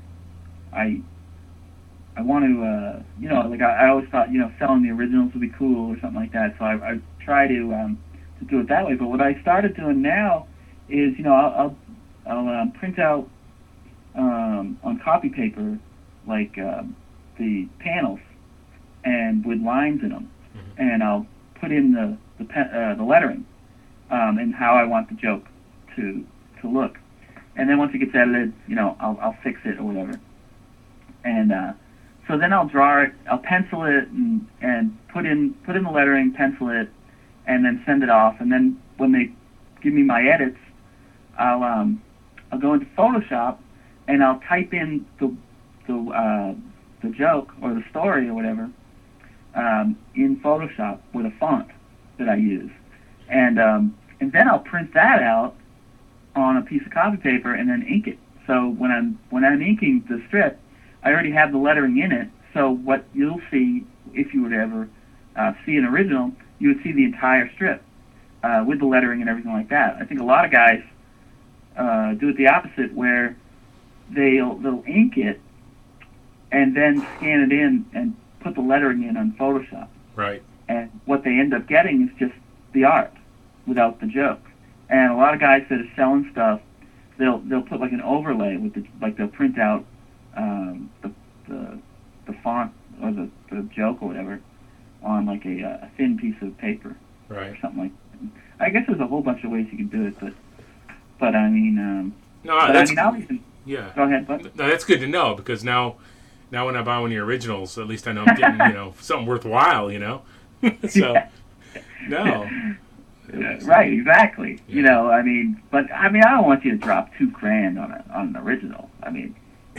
I I want to, uh, you know, like I, I always thought, you know, selling the originals would be cool or something like that. So I, I try to um, to do it that way. But what I started doing now is, you know, I'll, I'll I'll um, print out um, on copy paper like um, the panels and with lines in them, mm-hmm. and I'll put in the the, pe- uh, the lettering um, and how I want the joke to to look, and then once it gets edited, you know, I'll I'll fix it or whatever, and uh, so then I'll draw it, I'll pencil it and and put in put in the lettering, pencil it, and then send it off, and then when they give me my edits, I'll um I'll go into Photoshop and I'll type in the the uh, the joke or the story or whatever um, in Photoshop with a font that I use, and um, and then I'll print that out on a piece of copy paper and then ink it. So when I'm when I'm inking the strip, I already have the lettering in it. So what you'll see if you would ever uh, see an original, you would see the entire strip uh, with the lettering and everything like that. I think a lot of guys uh, do it the opposite, where they'll they'll ink it and then scan it in and put the lettering in on Photoshop. Right. And what they end up getting is just the art without the joke. And a lot of guys that are selling stuff, they'll they'll put like an overlay with the like they'll print out um, the, the the font or the, the joke or whatever on like a, a thin piece of paper, right, or something like that. I guess there's a whole bunch of ways you can do it, but but I mean, um, no, but that's I mean, I'll even, yeah. Go ahead, bud. No, that's good to know, because now now when I buy one of your originals, at least I know I'm getting you know something worthwhile, you know. So yeah. no. Yeah, right, exactly. Yeah. You know, I mean, but I mean, I don't want you to drop two grand on a on an original. I mean,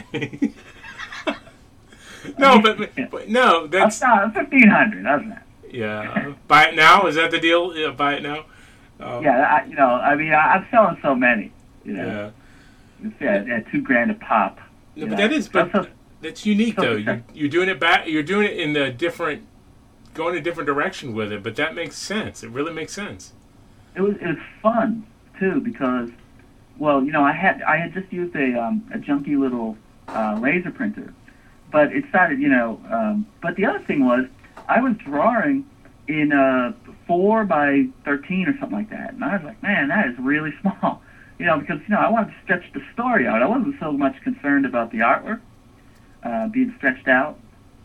no, but, but no, that's not fifteen hundred, doesn't it? Yeah, buy it now. Is that the deal? Yeah, buy it now. Um, yeah, I, you know, I mean, I, I'm selling so many. You know, yeah, it's, yeah, yeah, two grand a pop. No, but know? that is, but so, that's unique so, though. You you're doing it back. You're doing it in a different, going a different direction with it. But that makes sense. It really makes sense. It was it was fun too, because, well, you know, I had I had just used a um, a junky little uh, laser printer, but it started, you know. Um, but the other thing was, I was drawing in a four by thirteen or something like that, and I was like, man, that is really small, you know, because you know I wanted to stretch the story out. I wasn't so much concerned about the artwork uh, being stretched out,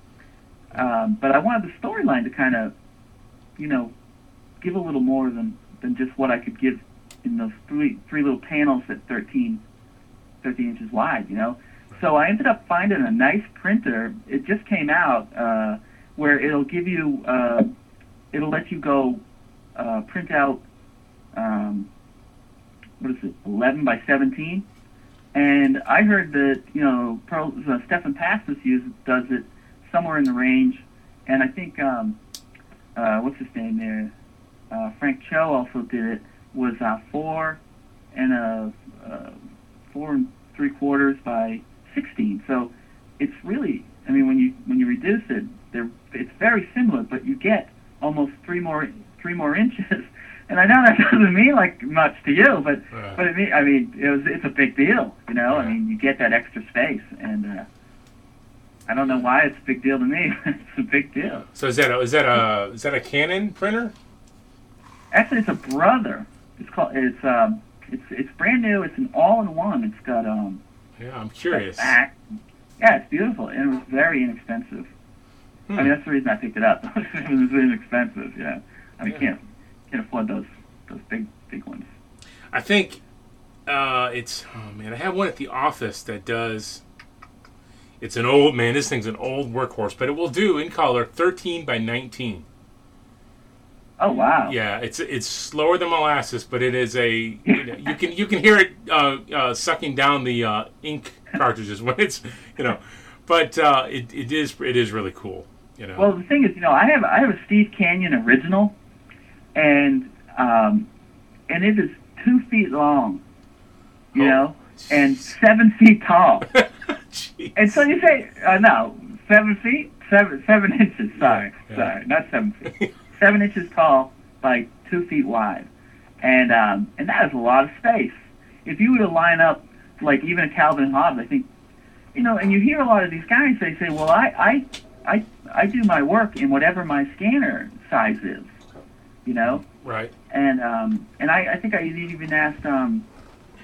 um, but I wanted the storyline to kind of, you know, give a little more than. than just what I could give in those three three little panels at thirteen, thirteen inches wide, you know. So I ended up finding a nice printer. It just came out uh, where it'll give you, uh, it'll let you go uh, print out, um, what is it, eleven by seventeen. And I heard that, you know, Pearl, uh, Stefan Pastis uses does it somewhere in the range, and I think um, uh, what's his name there? Uh, Frank Cho also did it, was uh, four and a uh, four and three quarters by sixteen. So it's really, I mean, when you when you reduce it, they're, it's very similar, but you get almost three more three more inches. And I know that doesn't mean like much to you, but right. but it mean, I mean, it was it's a big deal, you know. Right. I mean, you get that extra space, and uh, I don't know why it's a big deal to me. It's a big deal. So is that a, is that a is that a Canon printer? Actually, it's a Brother. It's called. It's um. It's it's brand new. It's an all-in-one. It's got um. Yeah, I'm curious. Back. Yeah, it's beautiful, and it was very inexpensive. Hmm. I mean, that's the reason I picked it up. It was inexpensive. Yeah. I mean, yeah. can't can't afford those those big big ones. I think uh, it's. Oh man, I have one at the office that does. It's an old man. This thing's an old workhorse, but it will do in color, thirteen by nineteen. Oh wow! Yeah, it's it's slower than molasses, but it is a you, know, you can you can hear it uh, uh, sucking down the uh, ink cartridges when it's you know, but uh, it it is it is really cool. You know. Well, the thing is, you know, I have I have a Steve Canyon original, and um, and it is two feet long, you oh, know, geez. and seven feet tall. And so you say, uh, no, seven feet, seven seven inches. Sorry, yeah, yeah. sorry, not seven feet. Seven inches tall by two feet wide, and um, and that is a lot of space. If you were to line up like even a Calvin Hobbes, I think, you know, and you hear a lot of these guys, they say, well, I I I, I do my work in whatever my scanner size is, you know. Right. And um, and I, I think I even asked um,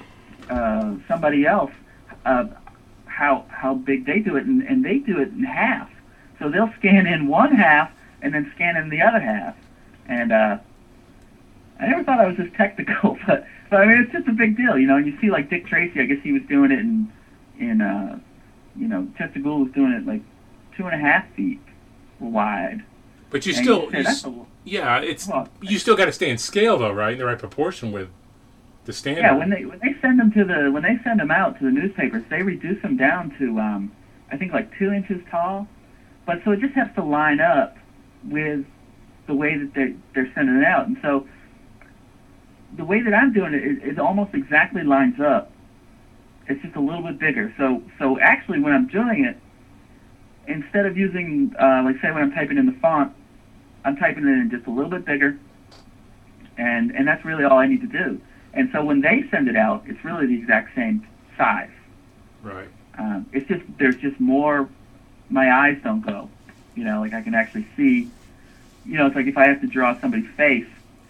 uh, somebody else uh, how how big they do it, and, and they do it in half. So they'll scan in one half and then scan in the other half. And uh, I never thought I was this technical, but, but I mean, it's just a big deal, you know. And you see, like Dick Tracy, I guess he was doing it in, in uh, you know, Chester Gould was doing it like two and a half feet wide. But you And still, you say, you that's s- a, yeah, it's well, you still got to stay in scale though, right? In the right proportion with the standard. yeah. When they when they send them to the when they send them out to the newspapers, they reduce them down to um, I think like two inches tall. But so it just has to line up with the way that they they're sending it out, and so the way that I'm doing it, it, it almost exactly lines up. It's just a little bit bigger. So so actually, when I'm doing it, instead of using uh, like say when I'm typing in the font, I'm typing it in just a little bit bigger, and and that's really all I need to do. And so when they send it out, it's really the exact same size. Right. Um, it's just there's just more. My eyes don't go. You know, like I can actually see. You know, it's like if I have to draw somebody's face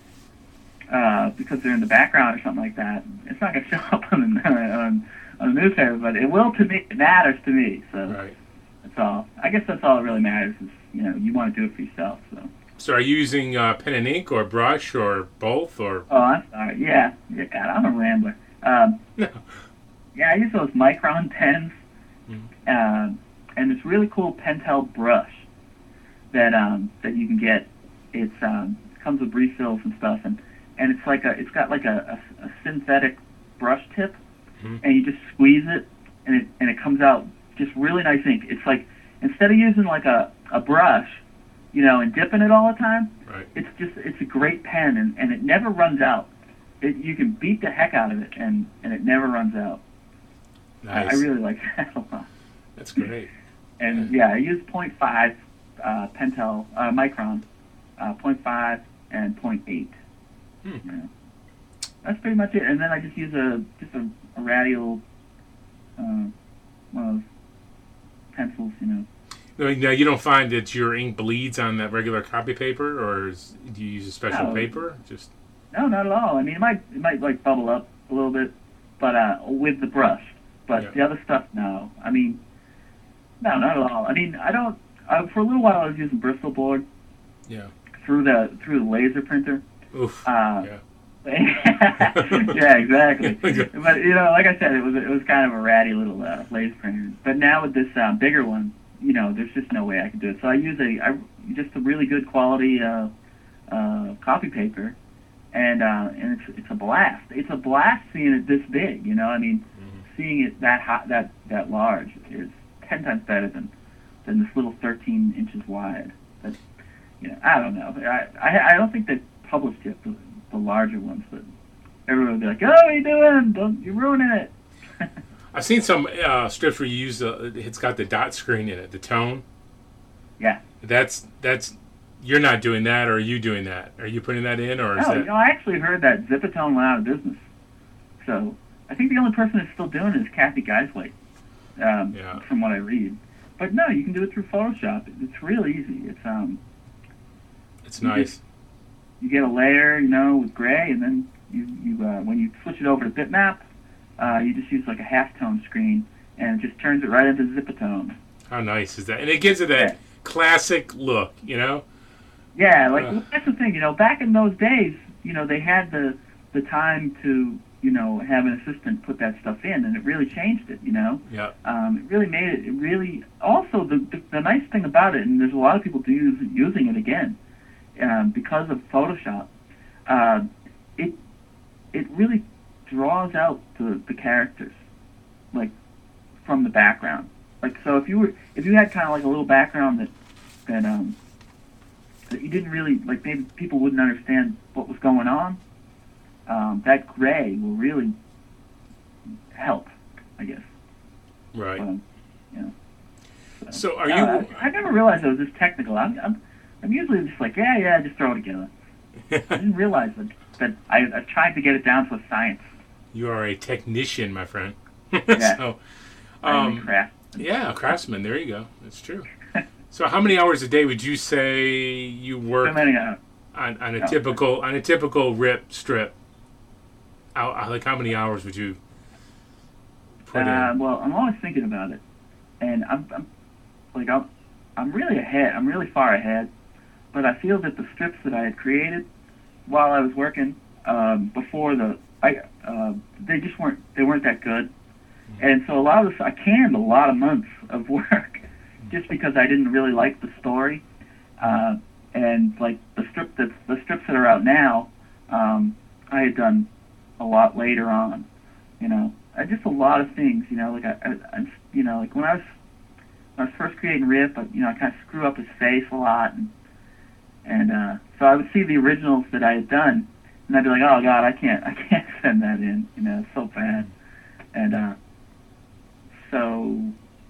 uh, because they're in the background or something like that, it's not going to show up on the on, on the newspaper, but it will to me. It matters to me. So Right. that's all. I guess that's all that really matters. Is you know you want to do it for yourself. So. So are you using uh, pen and ink or brush or both or? Oh, I'm sorry. Yeah, yeah. God, I'm a rambler. Um, No. yeah, I use those Micron pens, Mhm. um, and this really cool Pentel brush that um, that you can get. It's um, it comes with refills and stuff, and, and it's like a it's got like a, a, a synthetic brush tip, Mhm. and you just squeeze it, and it and it comes out just really nice ink. It's like instead of using like a, a brush, you know, and dipping it all the time, Right. it's just it's a great pen, and, and it never runs out. It, you can beat the heck out of it, and, and it never runs out. Nice. I, I really like that a lot. That's great. And yeah, I use point five uh, Pentel uh, Micron, uh, point five and point eight. Hmm. You know. That's pretty much it. And then I just use a just a, a radial, uh, one of those pencils, you know. No, now you don't find that your ink bleeds on that regular copy paper, or is, do you use a special No. paper? Just No, not at all. I mean, it might it might like bubble up a little bit, but uh, with the brush. But Yeah. the other stuff, no. I mean, no, not at all. I mean, I don't. Uh, for a little while, I was using Bristol board yeah. through the through the laser printer. Oof. Uh, yeah. yeah, exactly. But you know, like I said, it was it was kind of a ratty little uh, laser printer. But now with this um, bigger one, you know, there's just no way I can do it. So I use a I, just a really good quality uh, uh, copy paper, and uh, and it's it's a blast. It's a blast seeing it this big. You know, I mean, Mm-hmm. seeing it that hot, that that large is ten times better than than this little thirteen inches wide. But you know, I don't know. I I, I don't think they published yet the, the larger ones, but everyone would be like, "Oh, what are you doing? Don't you're ruining it." I've seen some uh, strips where you use the. It's got the dot screen in it, the tone. Yeah. That's that's. You're not doing that, or are you doing that? Are you putting that in, or is No, that? you know, I actually heard that Zipatone went out of business. So I think the only person that's still doing it is Kathy Geiswait, um, Yeah. from what I read. But no, you can do it through Photoshop. It's real easy. It's um, It's you nice. just- you get a layer, you know, with gray, and then you you uh, when you switch it over to bitmap, uh, you just use like a halftone screen, and it just turns it right into Zipatone. How nice is that? And it gives it that Yeah. classic look, you know. Yeah, like Uh. that's the thing. You know, back in those days, you know, they had the the time to you know have an assistant put that stuff in, and it really changed it. You know, Yeah. um, it really made it. It really also the, the the nice thing about it, and there's a lot of people do use, using it again um, because of Photoshop. Uh, it it really draws out the the characters, like from the background. Like so, if you were if you had kind of like a little background that that um that you didn't really like, maybe people wouldn't understand what was going on. Um, that gray will really help, I guess. Right. Um, you know. So are I, you? don't know, I, I never realized it was this technical. I'm, I'm I'm usually just like, yeah, yeah, just throw it together. I didn't realize that that I, I tried to get it down to a science. You are a technician, my friend. Yeah. so, I'm a um, craft. yeah, a craftsman. There you go. That's true. So, how many hours a day would you say you work So many, uh, on, on a Oh, typical on a typical rip strip? How, how- like how many hours would you put in? Uh, well, I'm always thinking about it, and I'm, I'm like I'm, I'm really ahead. I'm really far ahead, but I feel that the strips that I had created while I was working um, before the, I, uh, they just weren't they weren't that good, and so a lot of this I canned a lot of months of work just because I didn't really like the story, uh, and like the strip that the strips that are out now, um, I had done a lot later on, you know. I, just a lot of things, you know, like I, I, I, you know, like when I was, when I was first creating Rip, I, you know, I kind of screw up his face a lot, and and uh, so I would see the originals that I had done, and I'd be like, oh God, I can't, I can't send that in, you know, it's so bad, and uh, so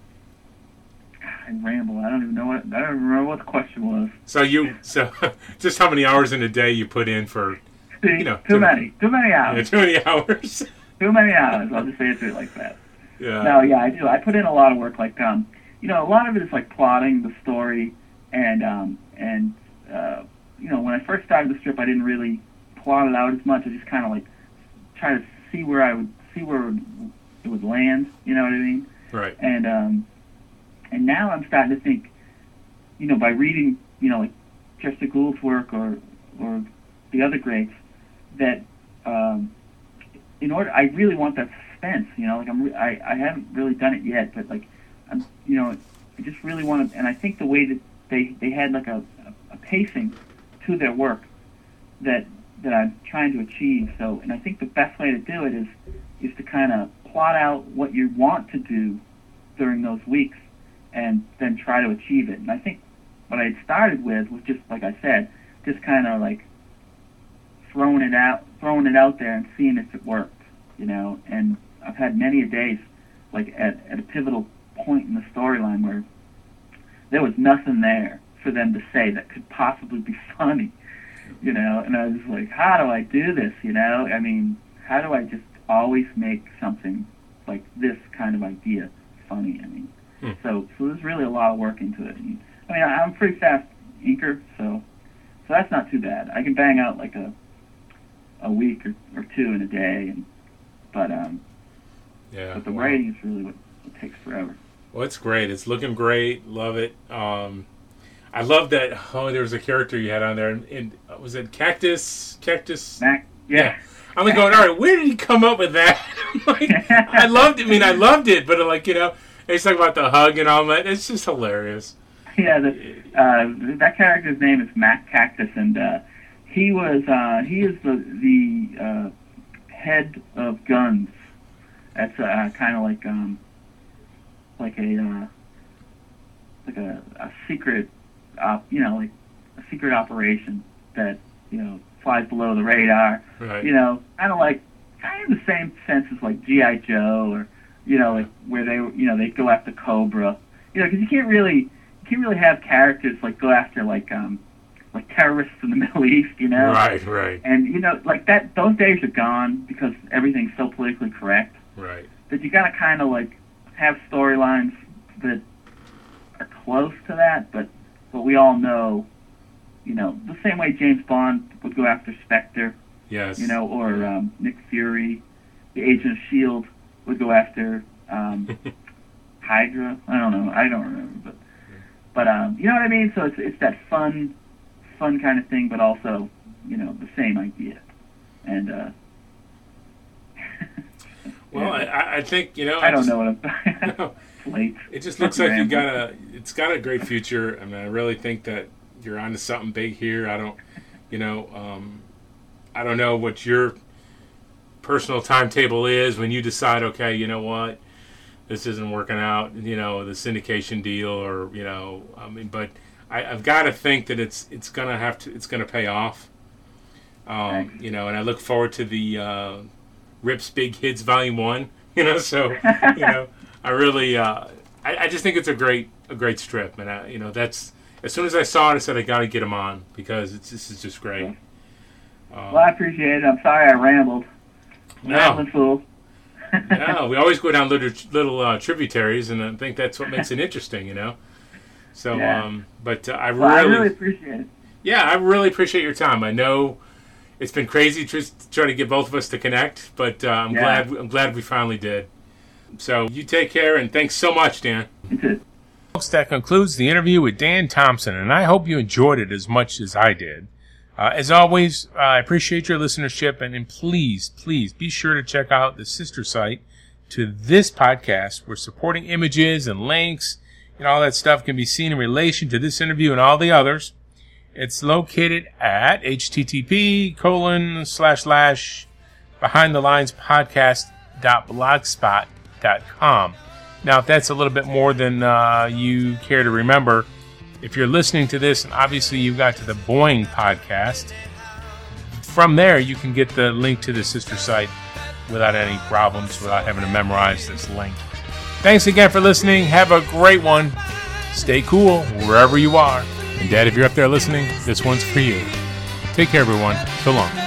I ramble. I don't even know what, I don't remember what the question was. So you, so just how many hours in a day you put in for, you know, too many, too many hours, yeah, too many hours. Too many hours. I'll just answer it like that. Yeah. No, yeah, I do. I put in a lot of work. Like, um, you know, a lot of it is like plotting the story, and um, and uh, you know, when I first started the strip, I didn't really plot it out as much. I just kind of like try to see where I would see where it would land. You know what I mean? Right. And um, and now I'm starting to think, you know, by reading, you know, like Chester Gould's work or or the other greats, that um. In order, I really want that suspense, you know. Like I'm, re- I, I haven't really done it yet, but like, I'm, you know, I just really want to. And I think the way that they, they had like a, a, a pacing to their work that that I'm trying to achieve. So, and I think the best way to do it is is to kind of plot out what you want to do during those weeks, and then try to achieve it. And I think what I had started with was just like I said, just kind of like throwing it out, throwing it out there and seeing if it worked, you know. And I've had many a days, like at, at a pivotal point in the storyline where there was nothing there for them to say that could possibly be funny, you know. And I was like, how do I do this, you know? I mean, how do I just always make something like this kind of idea funny? I mean, hmm. so so there's really a lot of work into it. And, I mean, I'm a pretty fast inker, so so that's not too bad. I can bang out like a a week or, or two in a day, and but um, yeah, but the wow. writing is really what, what takes forever. Well, it's great. It's looking great. Love it. Um, I love that. Oh, there was a character you had on there, and, and was it Cactus? Cactus? Mac, yeah. yeah. I'm like going, all right, where did he come up with that? like, I loved it. I mean, I loved it, but like, you know, they talk about the hug and all that. It's just hilarious. Yeah, the, uh, that character's name is Mac Cactus, and uh, he was uh, he is the the uh, head of guns. That's uh, kind of like um, like a uh, like a, a secret, op, you know, like a secret operation that you know flies below the radar. Right. You know, kind of like kind of the same sense as like G I Joe, or you know, like where they you know they go after Cobra. You know, because you can't really you can't really have characters like go after like um. like terrorists in the Middle East, you know? Right, right. And, you know, like that, those days are gone because everything's so politically correct. Right. That you gotta kind of, like, have storylines that are close to that, but, but we all know, you know, the same way James Bond would go after Spectre. Yes. You know, or um, Nick Fury, the Agent of S H I E L D would go after um, Hydra. I don't know. I don't remember, but, but um, you know what I mean? So it's it's that fun... fun kind of thing, but also, you know, the same idea. And, uh... well, yeah. I, I think, you know... I, I don't just, know what I'm... no, it's late. It just looks like you got a... It's got a great future. I mean, I really think that you're onto something big here. I don't, you know, um... I don't know what your personal timetable is when you decide, okay, you know what, this isn't working out, you know, the syndication deal, or, you know, I mean, but... I, I've got to think that it's it's gonna have to it's gonna pay off, um, you know, and I look forward to the uh, Rip's Big Hits Volume One, you know. So, you know, I really uh, I, I just think it's a great a great strip, and I, you know, that's as soon as I saw it, I said I got to get him on because it's this is just great. Um, well, I appreciate it. I'm sorry I rambled. No, Rambling fool. No, we always go down little little uh, tributaries, and I think that's what makes it interesting, you know. So, yeah. um, but uh, I well, really, I really appreciate it. Yeah, I really appreciate your time. I know it's been crazy to try to get both of us to connect, but uh, I'm yeah. glad I'm glad we finally did. So you take care, and thanks so much, Dan. That's it. Folks, that concludes the interview with Dan Thompson, and I hope you enjoyed it as much as I did. Uh, as always, uh, I appreciate your listenership, and, and please, please be sure to check out the sister site to this podcast, where supporting images and links and all that stuff can be seen in relation to this interview and all the others. It's located at http colon slash slash behind the lines podcast dot blogspot dot com. Now, if that's a little bit more than uh, you care to remember, if you're listening to this and obviously you got to the Boing podcast, from there you can get the link to the sister site without any problems, without having to memorize this link. Thanks again for listening. Have a great one. Stay cool wherever you are. And Dad, if you're up there listening, this one's for you. Take care, everyone. So long.